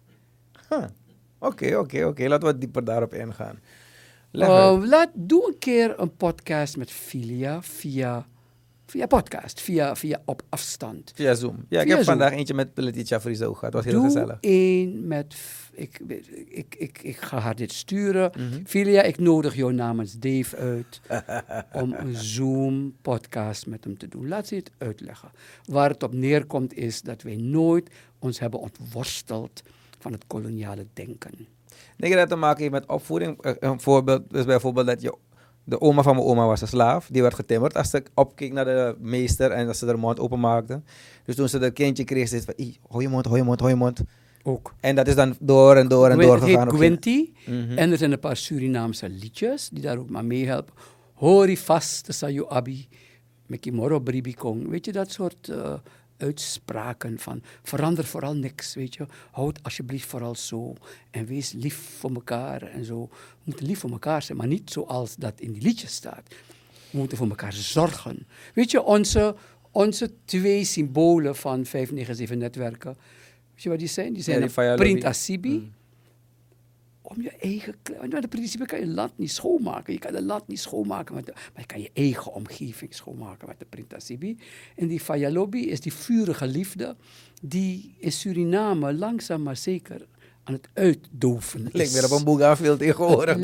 Oké. Laten we dieper daarop ingaan. Doe een keer een podcast met Filia via podcast, via op afstand. Via Zoom. Ja, ik Via heb Zoom. vandaag eentje met Letitia Friese ook gehad. Dat was heel Doe gezellig. één met... Ik ga haar dit sturen. Filia, ik nodig jou namens Dave uit om een Zoom-podcast met hem te doen. Laat ze het uitleggen. Waar het op neerkomt is dat wij nooit ons hebben ontworsteld van het koloniale denken. Denk je dat te maken heeft met opvoeding? Een voorbeeld is bijvoorbeeld dat de oma van mijn oma was een slaaf. Die werd getimmerd als ze opkeek naar de meester en als ze haar mond openmaakte. Dus toen ze dat kindje kreeg, zei ze van, hou je mond. Ook. En dat is dan door en door Het gegaan. heet Gwinty. En er zijn een paar Surinaamse liedjes die daar ook maar meehelpen. Hori vast, sayu abi, mekimoro bribikong. Weet je, dat soort uitspraken van verander vooral niks, weet je. Houd alsjeblieft vooral zo en wees lief voor elkaar en zo. We moeten lief voor elkaar zijn, maar niet zoals dat in die liedjes staat. We moeten voor elkaar zorgen. Weet je, onze twee symbolen van 597-netwerken, weet je wat die zijn? Die zijn die een Fayalobi. print Asibi. Om je eigen... Want in principe kan je land niet schoonmaken. Je kan het land niet schoonmaken, maar je kan je eigen omgeving schoonmaken met de print Asibi. En die Fayalobi is die vurige liefde die in Suriname langzaam maar zeker aan het uitdoven is. Het lijkt meer op een boegaanveld tegenwoordig.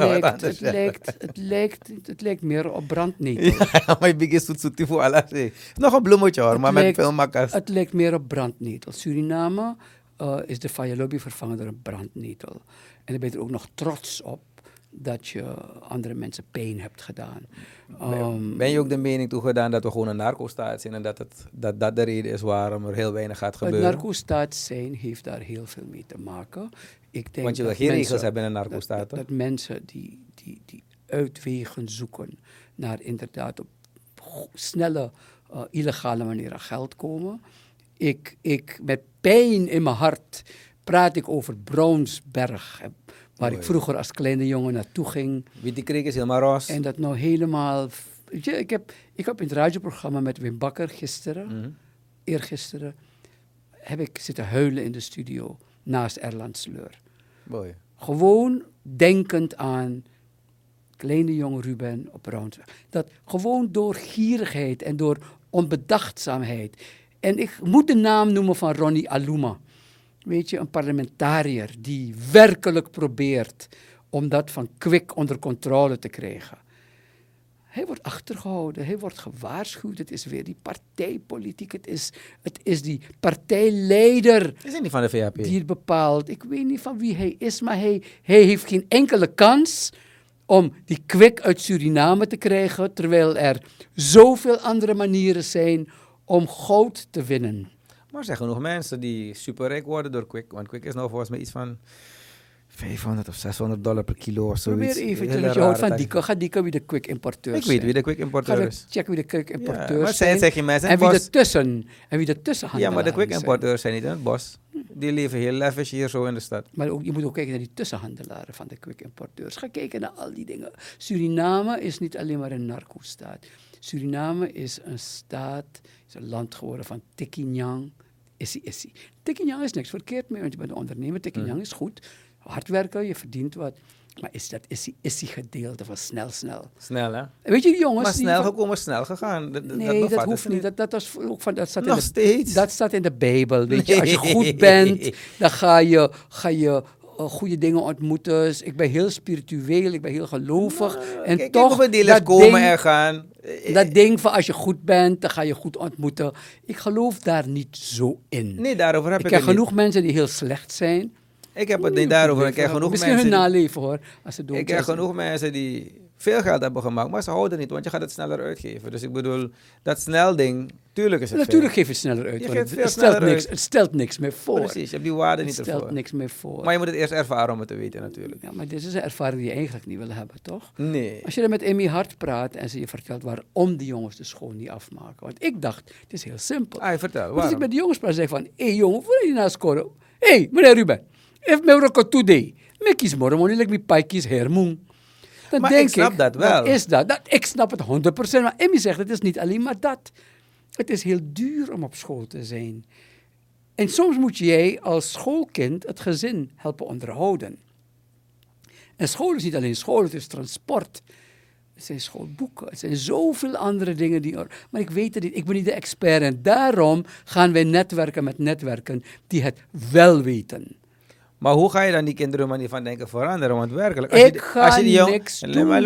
Het lijkt meer op brandnetel. Ja, maar ik is zoet voor alles. Nog een bloemetje hoor, maar met veel makkas. Het lijkt meer op brandnetel. Suriname is de Fayalobi vervangen door een brandnetel. En dan ben je er ook nog trots op dat je andere mensen pijn hebt gedaan. Ben je ook de mening toegedaan dat we gewoon een narco-staat zijn en dat de reden is waarom er heel weinig gaat gebeuren? Het narco-staat zijn heeft daar heel veel mee te maken. Ik denk Want je wil geen regels hebben in een narco-staat, dat mensen die uitwegen zoeken naar inderdaad op snelle, illegale manier aan geld komen. Ik met pijn in mijn hart praat ik over Brownsberg, waar ik vroeger als kleine jongen naartoe ging. Witte Creek is helemaal roze. En dat nou helemaal... Weet je, ik heb in het radioprogramma met Wim Bakker eergisteren, heb ik zitten huilen in de studio naast Erland Sleur. Mooi. Gewoon denkend aan kleine jonge Ruben op Brownsberg. Dat gewoon door gierigheid en door onbedachtzaamheid. En ik moet de naam noemen van Ronnie Aluma. Weet je, een parlementariër die werkelijk probeert om dat van Kwik onder controle te krijgen. Hij wordt achtergehouden, hij wordt gewaarschuwd. Het is weer die partijpolitiek, het is die partijleider. Is hij niet van de VHP? Die het bepaalt. Ik weet niet van wie hij is, maar hij heeft geen enkele kans om die Kwik uit Suriname te krijgen, terwijl er zoveel andere manieren zijn om goud te winnen. Maar er zijn genoeg mensen die superrijk worden door Kwik. Want Kwik is nou volgens mij iets van $500 of $600 per kilo of zoiets. Probeer eventjes, Hele als je houdt rare van taxi. Dieke, ga Dieke wie de quick importeurs Ik weet wie de quick Ga importeur is. checken wie de quick importeurs Ja, maar zijn. zeg je mensen, En wie bos. de tussenhandelaars Ja, maar de quick zijn. importeurs zijn niet in het bos. Die leven heel lavish hier zo in de stad. Maar ook, je moet ook kijken naar die tussenhandelaren van de quick importeurs. Ga kijken naar al die dingen. Suriname is niet alleen maar een narco-staat. Suriname is een staat, is een land geworden van tikkinyang. Issie. Tikkinyang is niks verkeerd mee, want je bent een ondernemer. Tikkinyang is goed. Hard werken, je verdient wat. Maar is dat issie gedeelte van snel. Snel, hè? En weet je, die jongens... Maar die snel van- gekomen, snel gegaan. Nee, dat bevat hoeft het niet. Dat was ook van, dat staat Nog in de, steeds? Dat staat in de Bijbel. Weet je, als je Nee. goed bent, dan ga je goede dingen ontmoeten. Dus ik ben heel spiritueel, ik ben heel gelovig. En Kijk, toch, hoeveel dealers komen en gaan. dat ding van als je goed bent, dan ga je goed ontmoeten. Ik geloof daar niet zo in. Nee, daarover heb Ik ik ken het niet. genoeg mensen die heel slecht zijn. Ik heb het niet daarover. Ik ken genoeg Misschien mensen. hun naleven hoor. Als ze dood Ik ken zijn. genoeg mensen die veel geld hebben gemaakt, maar ze houden niet, want je gaat het sneller uitgeven. Dus ik bedoel, dat snel ding, tuurlijk is het Natuurlijk veel. geef je sneller uit. Je want geeft veel het, stelt sneller niks, uit. het stelt niks meer voor. Precies, je hebt die waarde Het niet stelt ervoor. niks meer voor. Maar je moet het eerst ervaren om het te weten natuurlijk. Ja, maar dit is een ervaring die je eigenlijk niet wil hebben, toch? Nee. Als je er met Emmy Hart praat en ze je vertelt waarom die jongens de school niet afmaken. Want ik dacht, het is heel simpel. Vertel, Want als ik waarom? met de jongens praat, zeg ik van, hé jongen, voor je na scoren. Hé, meneer Ruben, if me roko today, me kies morgen, want ik pai kies hermoen. Dan Maar denk ik snap dat wel. Wat is dat? Ik snap het 100%. Maar Emmy zegt, het is niet alleen maar dat. Het is heel duur om op school te zijn. En soms moet jij als schoolkind het gezin helpen onderhouden. En school is niet alleen school, het is transport. Het zijn schoolboeken, het zijn zoveel andere dingen die... Maar ik weet het niet, ik ben niet de expert. En daarom gaan wij netwerken met netwerken die het wel weten. Maar hoe ga je dan die kinderen manier van denken veranderen? Want werkelijk, Ik ga niks doen.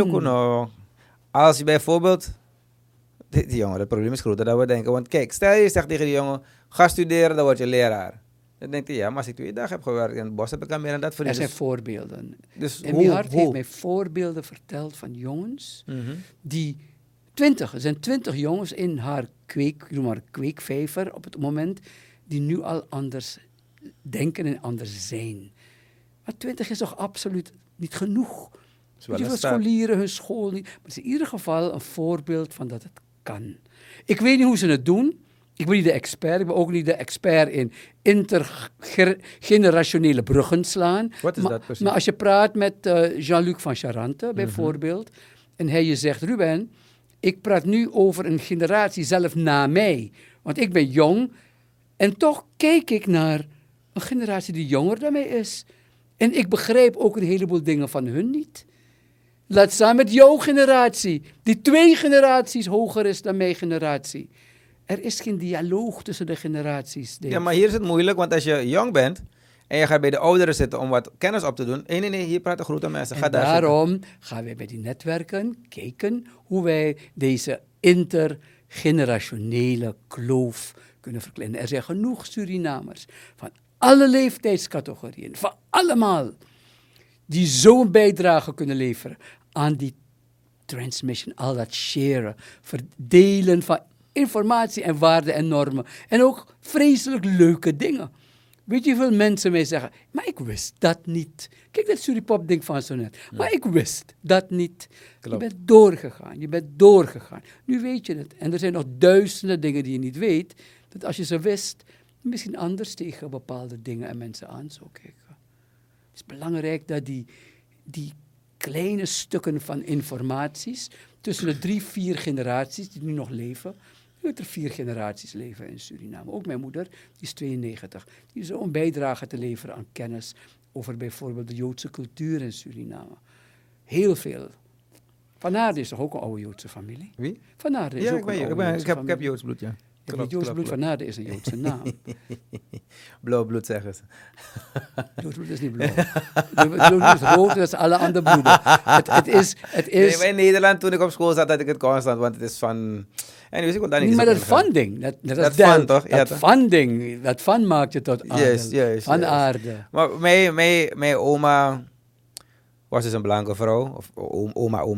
Als je bijvoorbeeld... Die jongen, het probleem is groter dan we denken. Want kijk, stel je zegt tegen die jongen, ga studeren, dan word je leraar. Dan denkt hij, ja, maar als ik 2 dagen heb gewerkt in het bos, heb ik al meer dan dat Er verdiend. zijn voorbeelden. Dus Emmy Hart heeft mij voorbeelden verteld van jongens die 20, er zijn 20 jongens in haar kweekvijver op het moment, die nu al anders denken en anders zijn. Maar 20 is toch absoluut niet genoeg. Weet je, voor scholieren, hun school niet. Maar het is in ieder geval een voorbeeld van dat het kan. Ik weet niet hoe ze het doen. Ik ben niet de expert. Ik ben ook niet de expert in intergenerationele bruggen slaan. Wat is dat precies? Maar als je praat met Jean-Luc van Charente bijvoorbeeld, en hij je zegt, Ruben, ik praat nu over een generatie zelf na mij. Want ik ben jong en toch kijk ik naar een generatie die jonger dan mij is. En ik begrijp ook een heleboel dingen van hun niet. Laat staan met jouw generatie, die 2 generaties hoger is dan mijn generatie. Er is geen dialoog tussen de generaties. Ja, maar hier is het moeilijk, want als je jong bent en je gaat bij de ouderen zitten om wat kennis op te doen. Nee, hier praten grote mensen. Ga En daar zitten. daarom gaan wij bij die netwerken kijken hoe wij deze intergenerationele kloof kunnen verkleinen. Er zijn genoeg Surinamers van alle leeftijdscategorieën, van allemaal, die zo'n bijdrage kunnen leveren aan die transmission, al dat sharen, verdelen van informatie en waarden en normen. En ook vreselijk leuke dingen. Weet je hoeveel mensen mij zeggen, maar ik wist dat niet. Kijk dat Suripop ding van zo net. Maar ik wist dat niet. Klopt. Je bent doorgegaan. Nu weet je het. En er zijn nog duizenden dingen die je niet weet. Dat als je ze wist, misschien anders tegen bepaalde dingen en mensen aan zou kijken. Het is belangrijk dat die kleine stukken van informaties tussen de 3, 4 generaties die nu nog leven. Nu dat er 4 generaties leven in Suriname. Ook mijn moeder, die is 92. Die zou een bijdrage te leveren aan kennis over bijvoorbeeld de Joodse cultuur in Suriname. Heel veel. Van Aarde is toch ook een oude Joodse familie? Wie? Van Aarde is Ja, ook ik ben een Jood. oude Ik Joodse heb familie. Joods bloed, ja. Ja, het Joods bloed van Aarde is een Joodse naam. Blauw bloed zeggen ze. Joods bloed is niet blauw. Joods bloed is rood, dat is alle andere bloeden. Het is... Nee, in Nederland, toen ik op school zat, had ik het constant, want het is van... Anyways, ik wil daar niet Niet maar eens dat op ingaan. funding. Dat fun, toch? Ja, Dat toch? funding, dat fun maakt je tot adel. Juist. Van aarde. Maar mijn oma was dus een blanke vrouw. Of oma.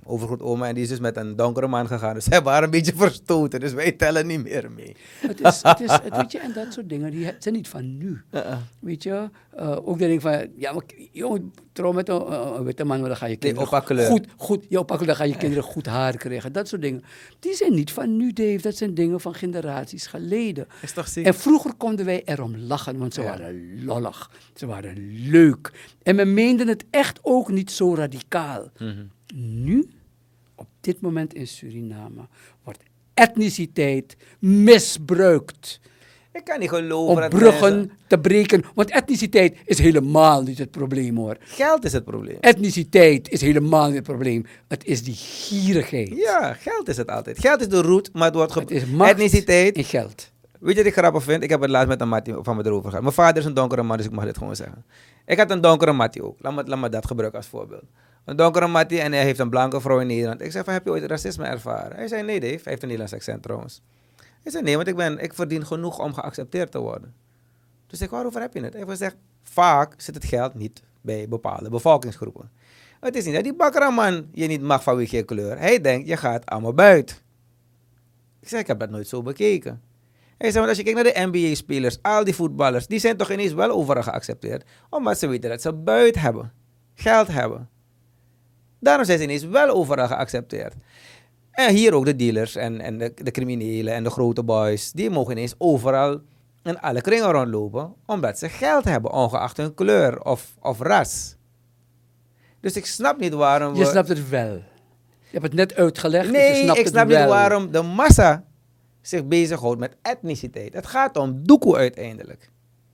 overgrootoma en die is dus met een donkere man gegaan. Dus zij waren een beetje verstoten, dus wij tellen niet meer mee. Weet je, en dat soort dingen, die zijn niet van nu. Weet je, ook denk ik van, ja, maar jongen, trouw met een witte man, maar dan ga je kinderen dan ga je kinderen goed haar krijgen. Dat soort dingen. Die zijn niet van nu, Dave. Dat zijn dingen van generaties geleden. Is toch ziek? En vroeger konden wij erom lachen, want ze waren lollig. Ze waren leuk. En we meenden het echt ook niet zo radicaal. Mm-hmm. Nu, op dit moment in Suriname, wordt etniciteit misbruikt. Ik kan niet geloven Om bruggen te breken. Want etniciteit is helemaal niet het probleem, hoor. Geld is het probleem. Etniciteit is helemaal niet het probleem. Het is die gierigheid. Ja, geld is het altijd. Geld is de root, maar het wordt Het is macht etniciteit. en geld. Weet je wat ik grappig vind? Ik heb het laatst met een mattie van me erover gehad. Mijn vader is een donkere man, dus ik mag dit gewoon zeggen. Ik had een donkere mattie ook. Laat me dat gebruiken als voorbeeld. Een donkere mattie en hij heeft een blanke vrouw in Nederland. Ik zei van, heb je ooit racisme ervaren? Hij zei, nee Dave. Hij heeft een Nederlands accent trouwens. Hij zei, nee, want ik verdien genoeg om geaccepteerd te worden. Dus ik, waarover heb je het? Hij zegt, vaak zit het geld niet bij bepaalde bevolkingsgroepen. Het is niet dat die bakkerman je niet mag vanwege je kleur. Hij denkt, je gaat allemaal buiten. Ik zeg, ik heb dat nooit zo bekeken. Hij zei, want als je kijkt naar de NBA-spelers, al die voetballers, die zijn toch ineens wel overal geaccepteerd, omdat ze weten dat ze buit hebben, geld hebben. Daarom zijn ze ineens wel overal geaccepteerd. En hier ook de dealers en de criminelen en de grote boys, die mogen ineens overal in alle kringen rondlopen, omdat ze geld hebben, ongeacht hun kleur of ras. Dus ik snap niet waarom Je snapt het wel. Je hebt het net uitgelegd. Nee, dus ik snap niet waarom de massa zich bezighoudt met etniciteit. Het gaat om doekoe uiteindelijk.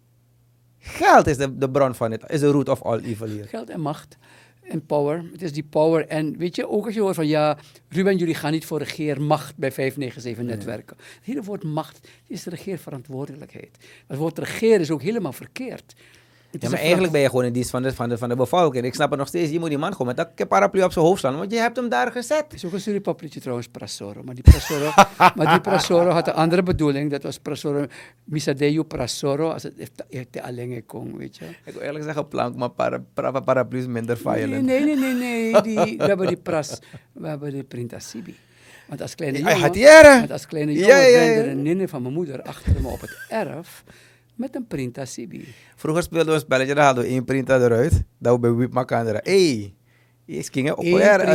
Geld is de bron van het, is de root of all evil hier. Geld en macht en power. Het is die power. En weet je, ook als je hoort van ja, Ruben, jullie gaan niet voor regeermacht bij 597-netwerken. Het hele woord macht is de regeerverantwoordelijkheid. Het woord regeer is ook helemaal verkeerd. Ja, maar eigenlijk ben je gewoon in dienst van de bevolking. Ik snap het nog steeds, je moet die man gewoon met dat paraplu op zijn hoofd slaan, want je hebt hem daar gezet. Het is ook een Suripaplietje trouwens, Prasoro. Maar die Prasoro had een andere bedoeling. Dat was Prasoro, Misadeyu Prasoro, als het te alleen kon, weet je. Ik wil eerlijk zeggen plank, maar paraplu is minder violent. Nee. We hebben die Printasibi. Want als kleine jongen rende een ninne van mijn moeder achter me op het erf met een Printasibi. Vroeger speelden we een spelletje, dan hadden we 1 printa eruit. Dat we bij Wip Makandera. Eerst gingen op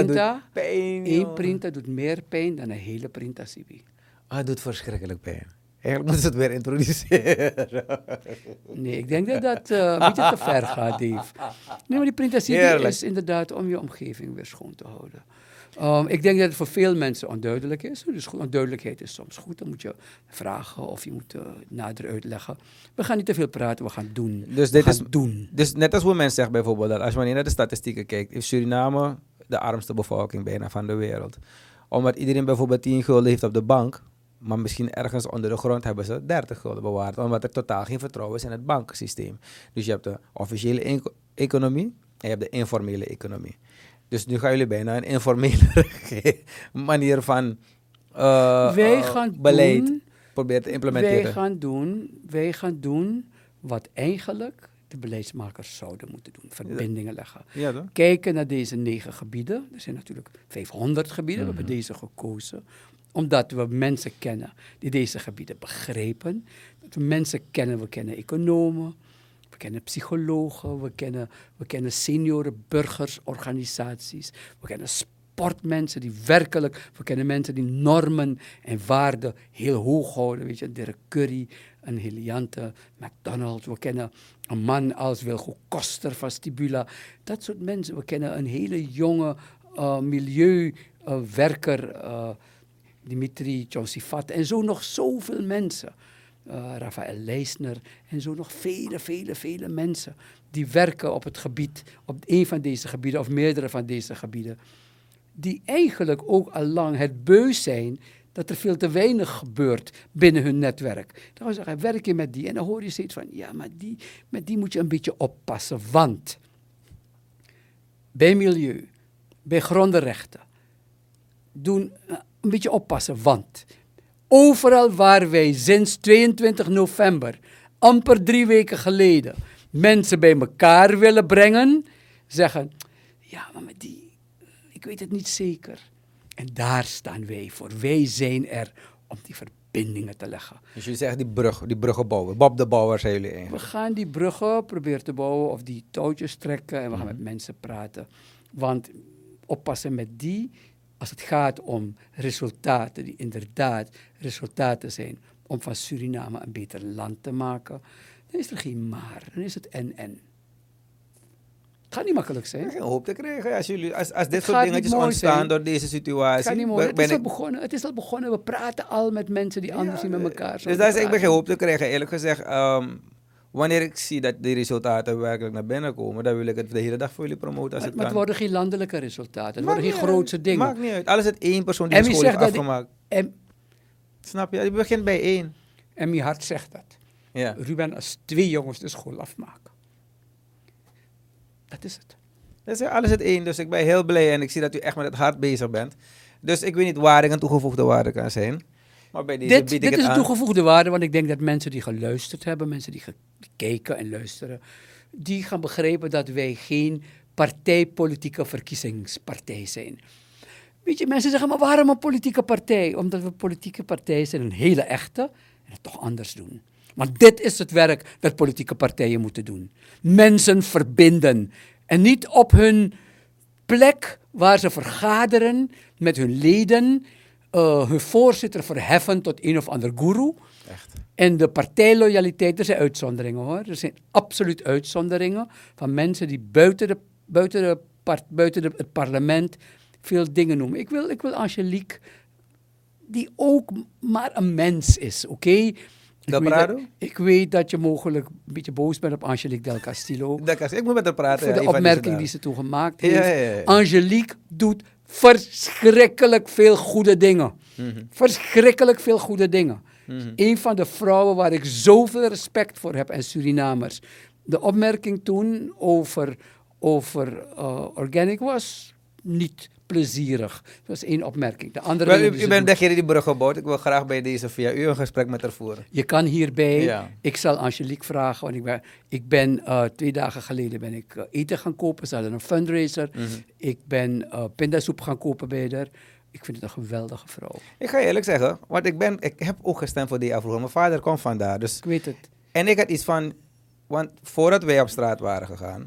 Eén printa doet meer pijn dan een hele Printasibi. Het doet verschrikkelijk pijn. Eigenlijk moeten ze het weer introduceren. Nee, ik denk dat dat een beetje te ver gaat, Dave. Nee, maar die Printasibi is inderdaad om je omgeving weer schoon te houden. Ik denk dat het voor veel mensen onduidelijk is. Dus onduidelijkheid is soms goed. Dan moet je vragen of je moet nader uitleggen. We gaan niet te veel praten, we gaan doen. Dus net als hoe mensen zeggen bijvoorbeeld dat als je naar de statistieken kijkt, is Suriname de armste bevolking bijna van de wereld. Omdat iedereen bijvoorbeeld 10 gulden heeft op de bank, maar misschien ergens onder de grond hebben ze 30 gulden bewaard. Omdat er totaal geen vertrouwen is in het bankensysteem. Dus je hebt de officiële economie en je hebt de informele economie. Dus nu gaan jullie bijna een informele manier van beleid proberen te implementeren. Wij gaan doen wat eigenlijk de beleidsmakers zouden moeten doen. Verbindingen leggen. Ja, kijken naar deze 9 gebieden. Er zijn natuurlijk 500 gebieden. We hebben deze gekozen. Omdat we mensen kennen die deze gebieden begrijpen. Dat we mensen kennen. We kennen economen. We kennen psychologen, we kennen senioren, burgersorganisaties, we kennen sportmensen die we kennen mensen die normen en waarden heel hoog houden. Weet je, Dirk Curry, een Heliante, McDonald, we kennen een man als Wilgo Koster van Stibula. Dat soort mensen, we kennen een hele jonge milieuwerker, Dimitri Josifat en zo nog zoveel mensen. Rafael Leisner en zo nog vele mensen die werken op het gebied, op een van deze gebieden of meerdere van deze gebieden, die eigenlijk ook al lang het beu zijn dat er veel te weinig gebeurt binnen hun netwerk. Dan wil zeggen, werk je met die en dan hoor je steeds van, ja, maar met die moet je een beetje oppassen, want bij milieu, bij grondenrechten, doen een beetje oppassen, want overal waar wij sinds 22 november, amper 3 weken geleden, mensen bij elkaar willen brengen, zeggen, ja, maar met die, Ik weet het niet zeker. En daar staan wij voor. Wij zijn er om die verbindingen te leggen. Dus jullie zeggen die bruggen bouwen. Bob de Bouwer zijn jullie We eigenlijk. gaan die bruggen proberen te bouwen of die touwtjes trekken en we gaan met mensen praten. Want oppassen met die, als het gaat om resultaten die inderdaad resultaten zijn om van Suriname een beter land te maken, dan is er geen maar, dan is het en. Het gaat niet makkelijk zijn. Ik heb geen hoop te krijgen als jullie, als dit Het soort gaat dingetjes niet mooi ontstaan zijn. door deze situatie. Het gaat niet mooi. ben ik- Het is al begonnen. We praten al met mensen die anders niet met elkaar Dus zouden daar is ik ben praten. geen hoop te krijgen. Eerlijk gezegd, wanneer ik zie dat die resultaten werkelijk naar binnen komen, dan wil ik het de hele dag voor jullie promoten als het Maar het kan. worden geen landelijke resultaten. Het Maakt worden geen niet uit. grootse dingen. Maakt niet uit. Alles is één persoon die En de wie school zegt heeft dat afgemaakt. Snap je? Je begint bij één. En mijn hart zegt dat. Ja. Ruben, als 2 jongens de school afmaken. Dat is het. Dus alles is één. Dus ik ben heel blij en ik zie dat u echt met het hart bezig bent. Dus ik weet niet waar ik een toegevoegde waarde kan zijn. Maar bij deze bied ik Dit het is een aan. toegevoegde waarde, want ik denk dat mensen die geluisterd hebben, mensen die gekeken en luisteren, die gaan begrijpen dat wij geen partijpolitieke verkiezingspartij zijn. Weet je, mensen zeggen, maar waarom een politieke partij? Omdat we politieke partij zijn, een hele echte, en het toch anders doen. Want dit is het werk dat politieke partijen moeten doen. Mensen verbinden. En niet op hun plek waar ze vergaderen met hun leden, hun voorzitter verheffen tot een of ander guru. Echt. En de partijloyaliteit, er zijn uitzonderingen hoor. Er zijn absoluut uitzonderingen van mensen die buiten het parlement veel dingen noemen. Ik wil Angelique, die ook maar een mens is, oké? Ik weet dat je mogelijk een beetje boos bent op Angelique Del Castillo. Ik moet met haar praten. Voor de ja, Eva opmerking die is ze toen gemaakt Ja, heeft. ja, ja. Angelique doet verschrikkelijk veel goede dingen. Verschrikkelijk veel goede dingen. Een van de vrouwen waar ik zoveel respect voor heb en Surinamers. De opmerking toen over organic was niet plezierig. Dat was één opmerking. De andere Wel, dingen die u ze bent doet. degene die brug gebouwd. Ik wil graag bij deze via u een gesprek met haar voeren. Je kan hierbij, Ja. ik zal Angelique vragen, want ik ben 2 dagen geleden ben ik eten gaan kopen. Ze hadden een fundraiser. Ik ben pindasoep gaan kopen bij haar. Ik vind het een geweldige vrouw. Ik ga je eerlijk zeggen, want ik heb ook gestemd voor die vroeger. Mijn vader komt vandaar. Dus, Ik weet het. en ik had iets van, want voordat wij op straat waren gegaan,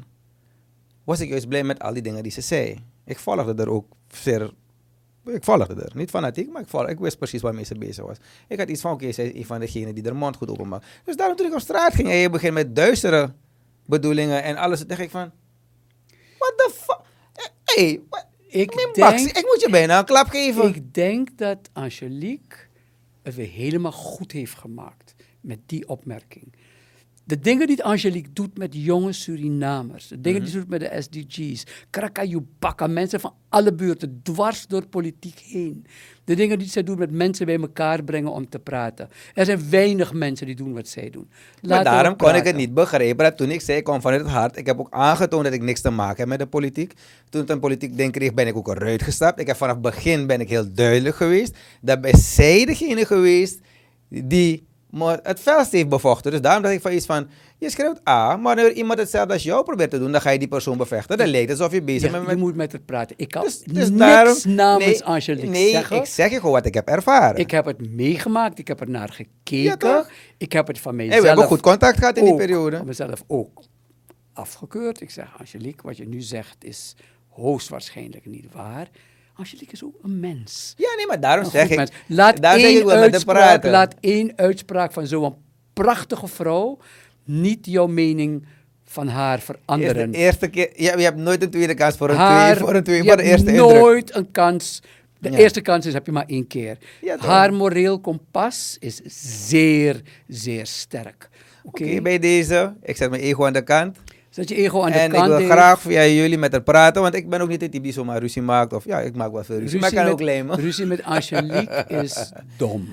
was ik juist blij met al die dingen die ze zei. Ik volgde er ook zeer. Ik volgde er. Niet fanatiek, maar ik wist precies waarmee ze bezig was. Ik had iets van, oké, zij is een van degenen die haar mond goed openmaakt. Dus daarom toen ik op straat ging en je begint met duistere bedoelingen en alles, dacht ik van, what the fuck? Hey, Ik ik moet je bijna een klap geven. Ik denk dat Angelique het weer helemaal goed heeft gemaakt met die opmerking. De dingen die Angelique doet met jonge Surinamers, de dingen die ze doet met de SDG's, Krakajubaka, mensen van alle buurten, dwars door politiek heen. De dingen die zij doet met mensen bij elkaar brengen om te praten. Er zijn weinig mensen die doen wat zij doen. Maar Laten we daarom kon ik praten. het niet begrijpen dat toen ik zei, ik kom vanuit het hart. Ik heb ook aangetoond dat ik niks te maken heb met de politiek. Toen ik een politiek ding kreeg, ben ik ook eruit gestapt. Ik heb vanaf het begin ben ik heel duidelijk geweest. Dat ben zij degene geweest die het felst heeft bevochten. Dus daarom dacht ik van iets van, je schrijft A, maar wanneer iemand hetzelfde als jou probeert te doen, dan ga je die persoon bevechten. Dan lijkt het alsof je bezig bent Je met... moet met haar praten. Ik kan Dus niks daarom- namens Angelique nee, zeggen. ik zeg je gewoon wat ik heb ervaren. Ik heb het meegemaakt, ik heb er naar gekeken. Ja, toch? Ik heb het van Hey, mijzelf we hebben goed contact gehad in die ook, periode. van mezelf ook afgekeurd. Ik zeg, Angelique, wat je nu zegt is hoogstwaarschijnlijk niet waar. Angelique is ook een mens. Ja, nee, maar daarom Een zeg goed ik... mens. Laat daar zeg ik één wel met de uitspraak, praten. laat één uitspraak van zo'n prachtige vrouw niet jouw mening van haar veranderen. De eerste keer, je hebt nooit een tweede kans voor een Je voor de hebt eerste indruk. nooit een kans. De Ja. eerste kans heb je maar 1 keer. Ja, toch? Haar moreel kompas is zeer, zeer sterk. Oké, bij deze, ik zet mijn ego aan de kant. Zet je ego aan de En ik kant. wil Dave. graag via jullie met haar praten, want ik ben ook niet de type die zomaar ruzie maakt. Of ja, ik maak wel veel ruzie, maar ik kan ook lijmen. Ruzie met Angelique is dom.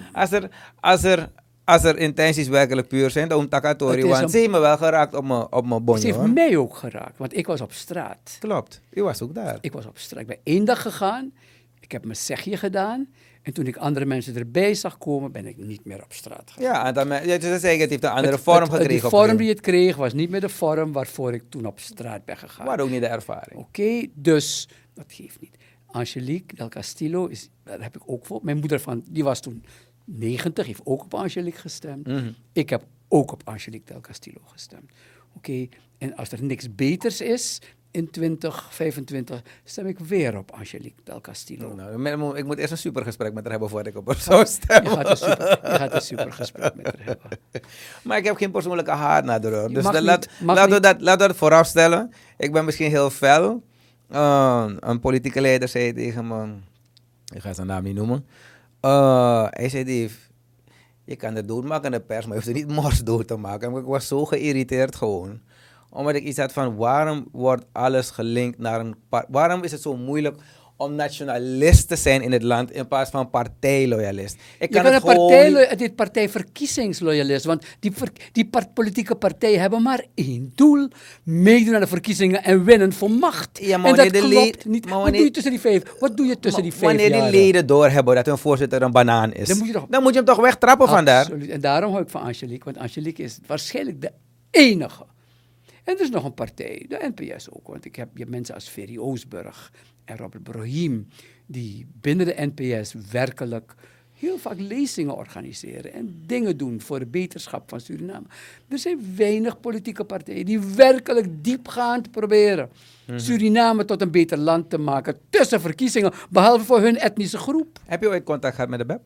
Als er intenties werkelijk puur zijn, dan Het takatori, is want een- ze heeft me wel geraakt op mijn Ze bonje. heeft Hoor. mij ook geraakt, want ik was op straat. Klopt, u was ook daar. Ik was op straat. Ik ben 1 dag gegaan. Ik heb mijn zegje gedaan. En toen ik andere mensen erbij zag komen, ben ik niet meer op straat gegaan. Ja, en dan, ja, dus het heeft een andere vorm gekregen. De vorm die het kreeg was niet meer de vorm waarvoor ik toen op straat ben gegaan. Maar ook niet de ervaring. Oké, dus dat geeft niet. Angelique Del Castillo, daar heb ik ook voor. Mijn moeder die was toen 90, heeft ook op Angelique gestemd. Ik heb ook op Angelique Del Castillo gestemd. Oké, en als er niks beters is in 2025, stem ik weer op Angelique Del Castillo. Nou, ik moet eerst een supergesprek met haar hebben voordat ik op haar zou stemmen. Je gaat een supergesprek met haar hebben. Maar ik heb geen persoonlijke haat naar haar. Dus laten we dat vooraf stellen. Ik ben misschien heel fel. Een politieke leider zei tegen me, ik ga zijn naam niet noemen. Hij zei, Dave, je kan het doodmaken in de pers, maar je hoeft het niet morsdood te maken. En ik was zo geïrriteerd gewoon. Omdat ik iets had van, waarom wordt alles gelinkt naar waarom is het zo moeilijk om nationalist te zijn in het land in plaats van partijloyalist? Je kan een partijverkiezingsloyalist, want die politieke partijen hebben maar één doel: meedoen aan de verkiezingen en winnen voor macht. Ja, maar en dat klopt niet. Wat doe je tussen die vijf? Wanneer die leden doorhebben dat hun voorzitter een banaan is, dan moet je hem toch wegtrappen vandaar. Absoluut. En daarom hou ik van Angelique, want Angelique is waarschijnlijk de enige. En er is nog een partij, de NPS ook, want je hebt mensen als Ferry Oosburg en Robert Brohim, die binnen de NPS werkelijk heel vaak lezingen organiseren en dingen doen voor de beterschap van Suriname. Er zijn weinig politieke partijen die werkelijk diepgaand proberen Suriname tot een beter land te maken tussen verkiezingen, behalve voor hun etnische groep. Heb je ooit contact gehad met de BEP?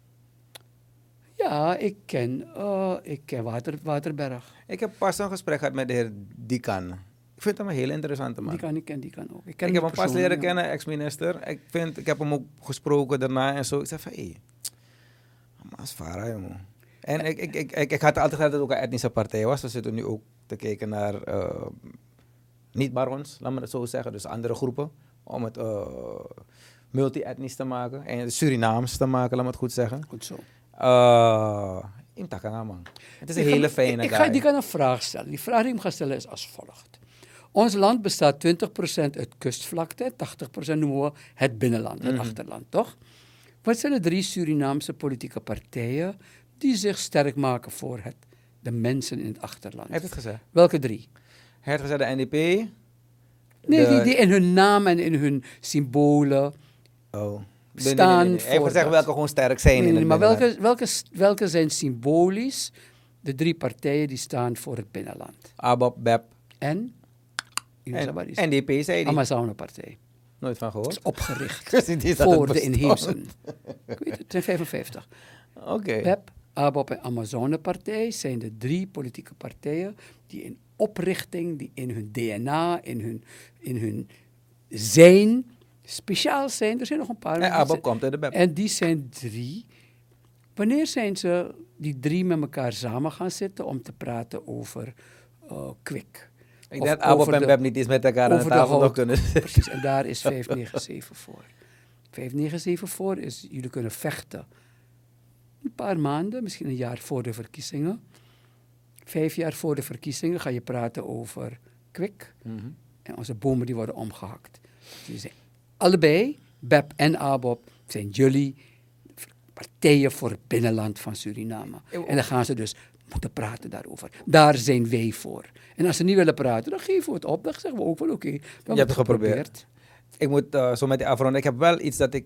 Ja, ik ken Waterberg. Ik heb pas een gesprek gehad met de heer Dikan. Ik vind hem een heel interessante man. Ik ken die ook. Ik heb hem pas leren kennen, ex-minister. Ik heb hem ook gesproken daarna en zo. Ik zei van, hé, Masfara, jongen. En ik had altijd dat het ook een etnische partij was. We zitten nu ook te kijken naar niet-barons, laat me het zo zeggen. Dus andere groepen, om het multi-etnisch te maken. En Surinaams te maken, laat me het goed zeggen. Goed zo. Het is een hele fijne guy. Ik kan een vraag stellen. Die vraag die ik hem ga stellen is als volgt. Ons land bestaat 20% uit kustvlakte, 80% noemen we het binnenland, het achterland, toch? Wat zijn de 3 Surinaamse politieke partijen die zich sterk maken voor de mensen in het achterland? Hij heeft het gezegd. Welke 3? Hij heeft gezegd de NDP. Nee, die in hun naam en in hun symbolen staan. Hij heeft gezegd welke gewoon sterk zijn in het binnenland. Maar welke zijn symbolisch de 3 partijen die staan voor het binnenland? ABOP, BEP en NDP, zei hij. Amazone-partij. Nooit van gehoord. Het is opgericht voor de inheemsen. Ik weet het, het zijn 55. Oké. BEP, ABOP en Amazone-partij zijn de 3 politieke partijen die in oprichting, die in hun DNA, in hun zijn, speciaal zijn. Er zijn nog een paar. En ABOP komt uit de BEP. En die zijn 3. Wanneer zijn ze, die 3 met elkaar samen gaan zitten om te praten over kwik? Ik denk dat ABOP en BEP niet eens met elkaar aan de tafel nog kunnen zitten. Precies, en daar is 597 voor. 597 voor is, jullie kunnen vechten. Een paar maanden, misschien een jaar voor de verkiezingen. 5 jaar voor de verkiezingen ga je praten over kwik. En onze bomen die worden omgehakt. Die zijn allebei, BEP en ABOP, zijn jullie partijen voor het binnenland van Suriname. En dan gaan ze dus moeten praten daarover. Daar zijn wij voor. En als ze niet willen praten, dan geven we het op. Dan zeggen we ook van oké, we hebben het geprobeerd. Ik moet zo met die afronden. Ik heb wel iets dat ik...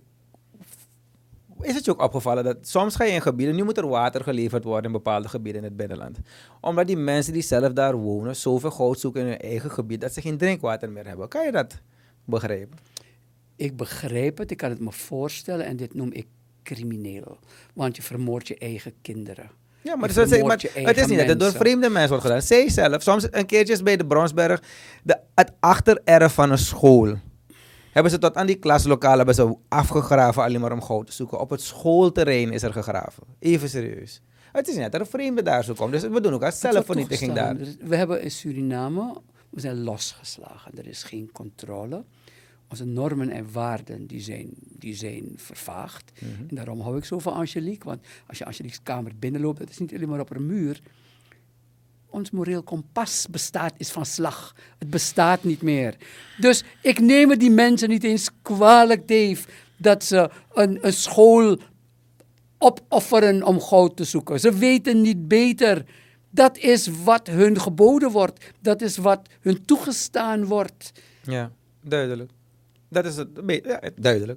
Is het je ook opgevallen dat soms ga je in gebieden, nu moet er water geleverd worden in bepaalde gebieden in het binnenland. Omdat die mensen die zelf daar wonen zoveel goud zoeken in hun eigen gebied dat ze geen drinkwater meer hebben. Kan je dat begrijpen? Ik begrijp het, ik kan het me voorstellen en dit noem ik crimineel. Want je vermoordt je eigen kinderen. Ja, maar het is niet dat het door vreemde mensen wordt gedaan. Zij zelf, soms een keertje bij de Bronsberg, het achtererf van een school. Hebben ze tot aan die klaslokaal hebben ze afgegraven alleen maar om goud te zoeken. Op het schoolterrein is er gegraven. Even serieus. Het is niet dat er vreemden daar zo komen. Dus we doen ook als zelfvernietiging daar. We hebben in Suriname, we zijn losgeslagen. Er is geen controle. Onze normen en waarden die zijn vervaagd. En daarom hou ik zo van Angelique. Want als je Angelique's kamer binnenloopt, dat is niet alleen maar op een muur. Ons moreel kompas is van slag. Het bestaat niet meer. Dus ik neem het die mensen niet eens kwalijk, Dave, dat ze een school opofferen om goud te zoeken. Ze weten niet beter. Dat is wat hun geboden wordt. Dat is wat hun toegestaan wordt. Ja, duidelijk. Dat is het. Duidelijk.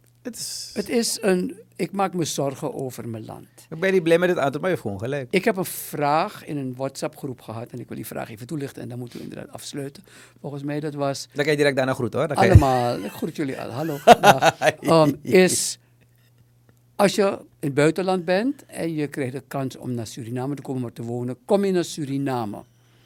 Ik maak me zorgen over mijn land. Ik ben niet blij met het antwoord, maar je hebt gewoon gelijk. Ik heb een vraag in een WhatsApp-groep gehad en ik wil die vraag even toelichten en dan moeten we inderdaad afsluiten. Volgens mij dat was... Dan kan je direct daarna groeten, hoor. Allemaal, ik groet jullie al. Hallo. Is als je in het buitenland bent en je krijgt de kans om naar Suriname te komen te wonen, kom je naar Suriname.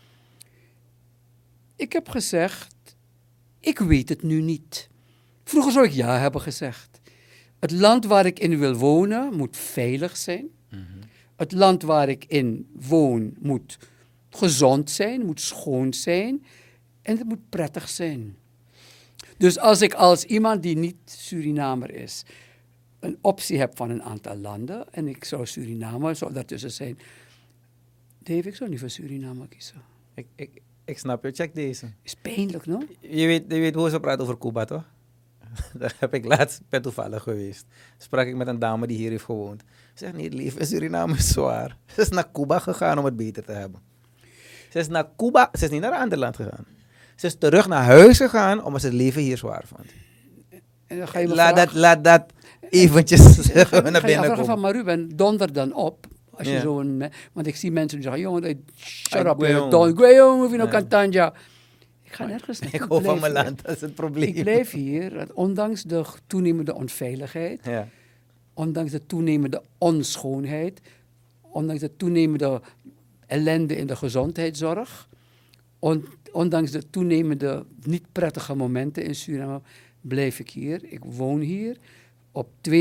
Ik heb gezegd, ik weet het nu niet. Vroeger zou ik ja hebben gezegd. Het land waar ik in wil wonen moet veilig zijn. Mm-hmm. Het land waar ik in woon moet gezond zijn, moet schoon zijn en het moet prettig zijn. Dus als ik als iemand die niet Surinamer is, een optie heb van een aantal landen en ik zou Suriname, zou daartussen zijn. Dave, ik zou niet voor Suriname kiezen. Ik snap je, check deze. Is pijnlijk, no? Je weet hoe ze praten over Cuba, toch? Daar heb ik laatst per toevallig geweest. Sprak ik met een dame die hier heeft gewoond. Ze zegt, niet lief, Suriname is zwaar. Ze is naar Cuba gegaan om het beter te hebben. Ze is naar Cuba, ze is niet naar een ander land gegaan. Ze is terug naar huis gegaan omdat ze het leven hier zwaar vond. En dan ga je laat dat eventjes naar binnen komen. Van, maar Ruben, donder dan op. Als je want ik zie mensen die zeggen, jongen, shut up, don't go, Cantanja. Ik ga nergens naartoe. Ik hou van mijn land, dat is het probleem. Ik blijf hier, ondanks de toenemende onveiligheid, ondanks de toenemende onschoonheid, ondanks de toenemende ellende in de gezondheidszorg, ondanks de toenemende niet prettige momenten in Suriname, blijf ik hier. Ik woon hier. Op 22/11/22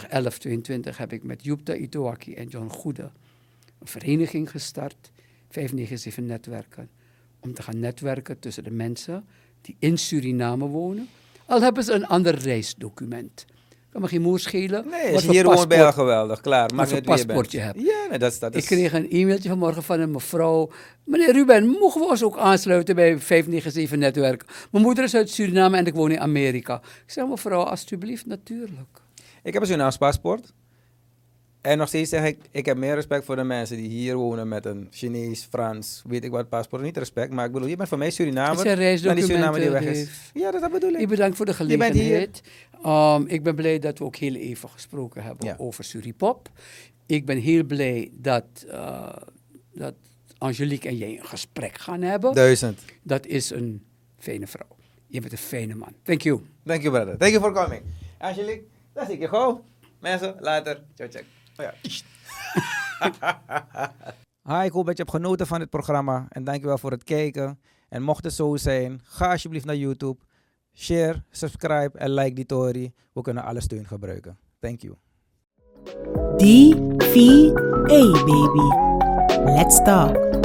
heb ik met Jupta Itoaki en John Goede een vereniging gestart, 597 netwerken, om te gaan netwerken tussen de mensen die in Suriname wonen. Al hebben ze een ander reisdocument. Kan me geen moer schelen. Nee, als je hier woont ben je al geweldig, klaar. Als je een paspoortje hebt. Ja, nee, dat is... Ik kreeg een e-mailtje vanmorgen van een mevrouw. Meneer Ruben, mogen we ons ook aansluiten bij 597 netwerk? Mijn moeder is uit Suriname en ik woon in Amerika. Ik zeg, mevrouw, alsjeblieft, natuurlijk. Ik heb een Surinaams paspoort. En nog steeds zeg ik heb meer respect voor de mensen die hier wonen met een Chinees, Frans, weet ik wat paspoort. Niet respect, maar ik bedoel, je bent voor mij Surinamer. Dan die Surinamer die weg is. Ja, dat bedoel ik. Ik bedankt voor de gelegenheid. Ik ben blij dat we ook heel even gesproken hebben over Suripop. Ik ben heel blij dat Angelique en jij een gesprek gaan hebben. 1000. Dat is een fijne vrouw. Je bent een fijne man. Thank you. Thank you, brother. Thank you for coming. Angelique, dat zie ik je gauw. Mensen, later. Ciao, check. Oh ja. Hi, ik hoop dat je hebt genoten van dit programma. En dankjewel voor het kijken. En mocht het zo zijn, ga alsjeblieft naar YouTube. Share, subscribe en like die story. We kunnen alle steun gebruiken. Thank you. DVA, baby. Let's talk.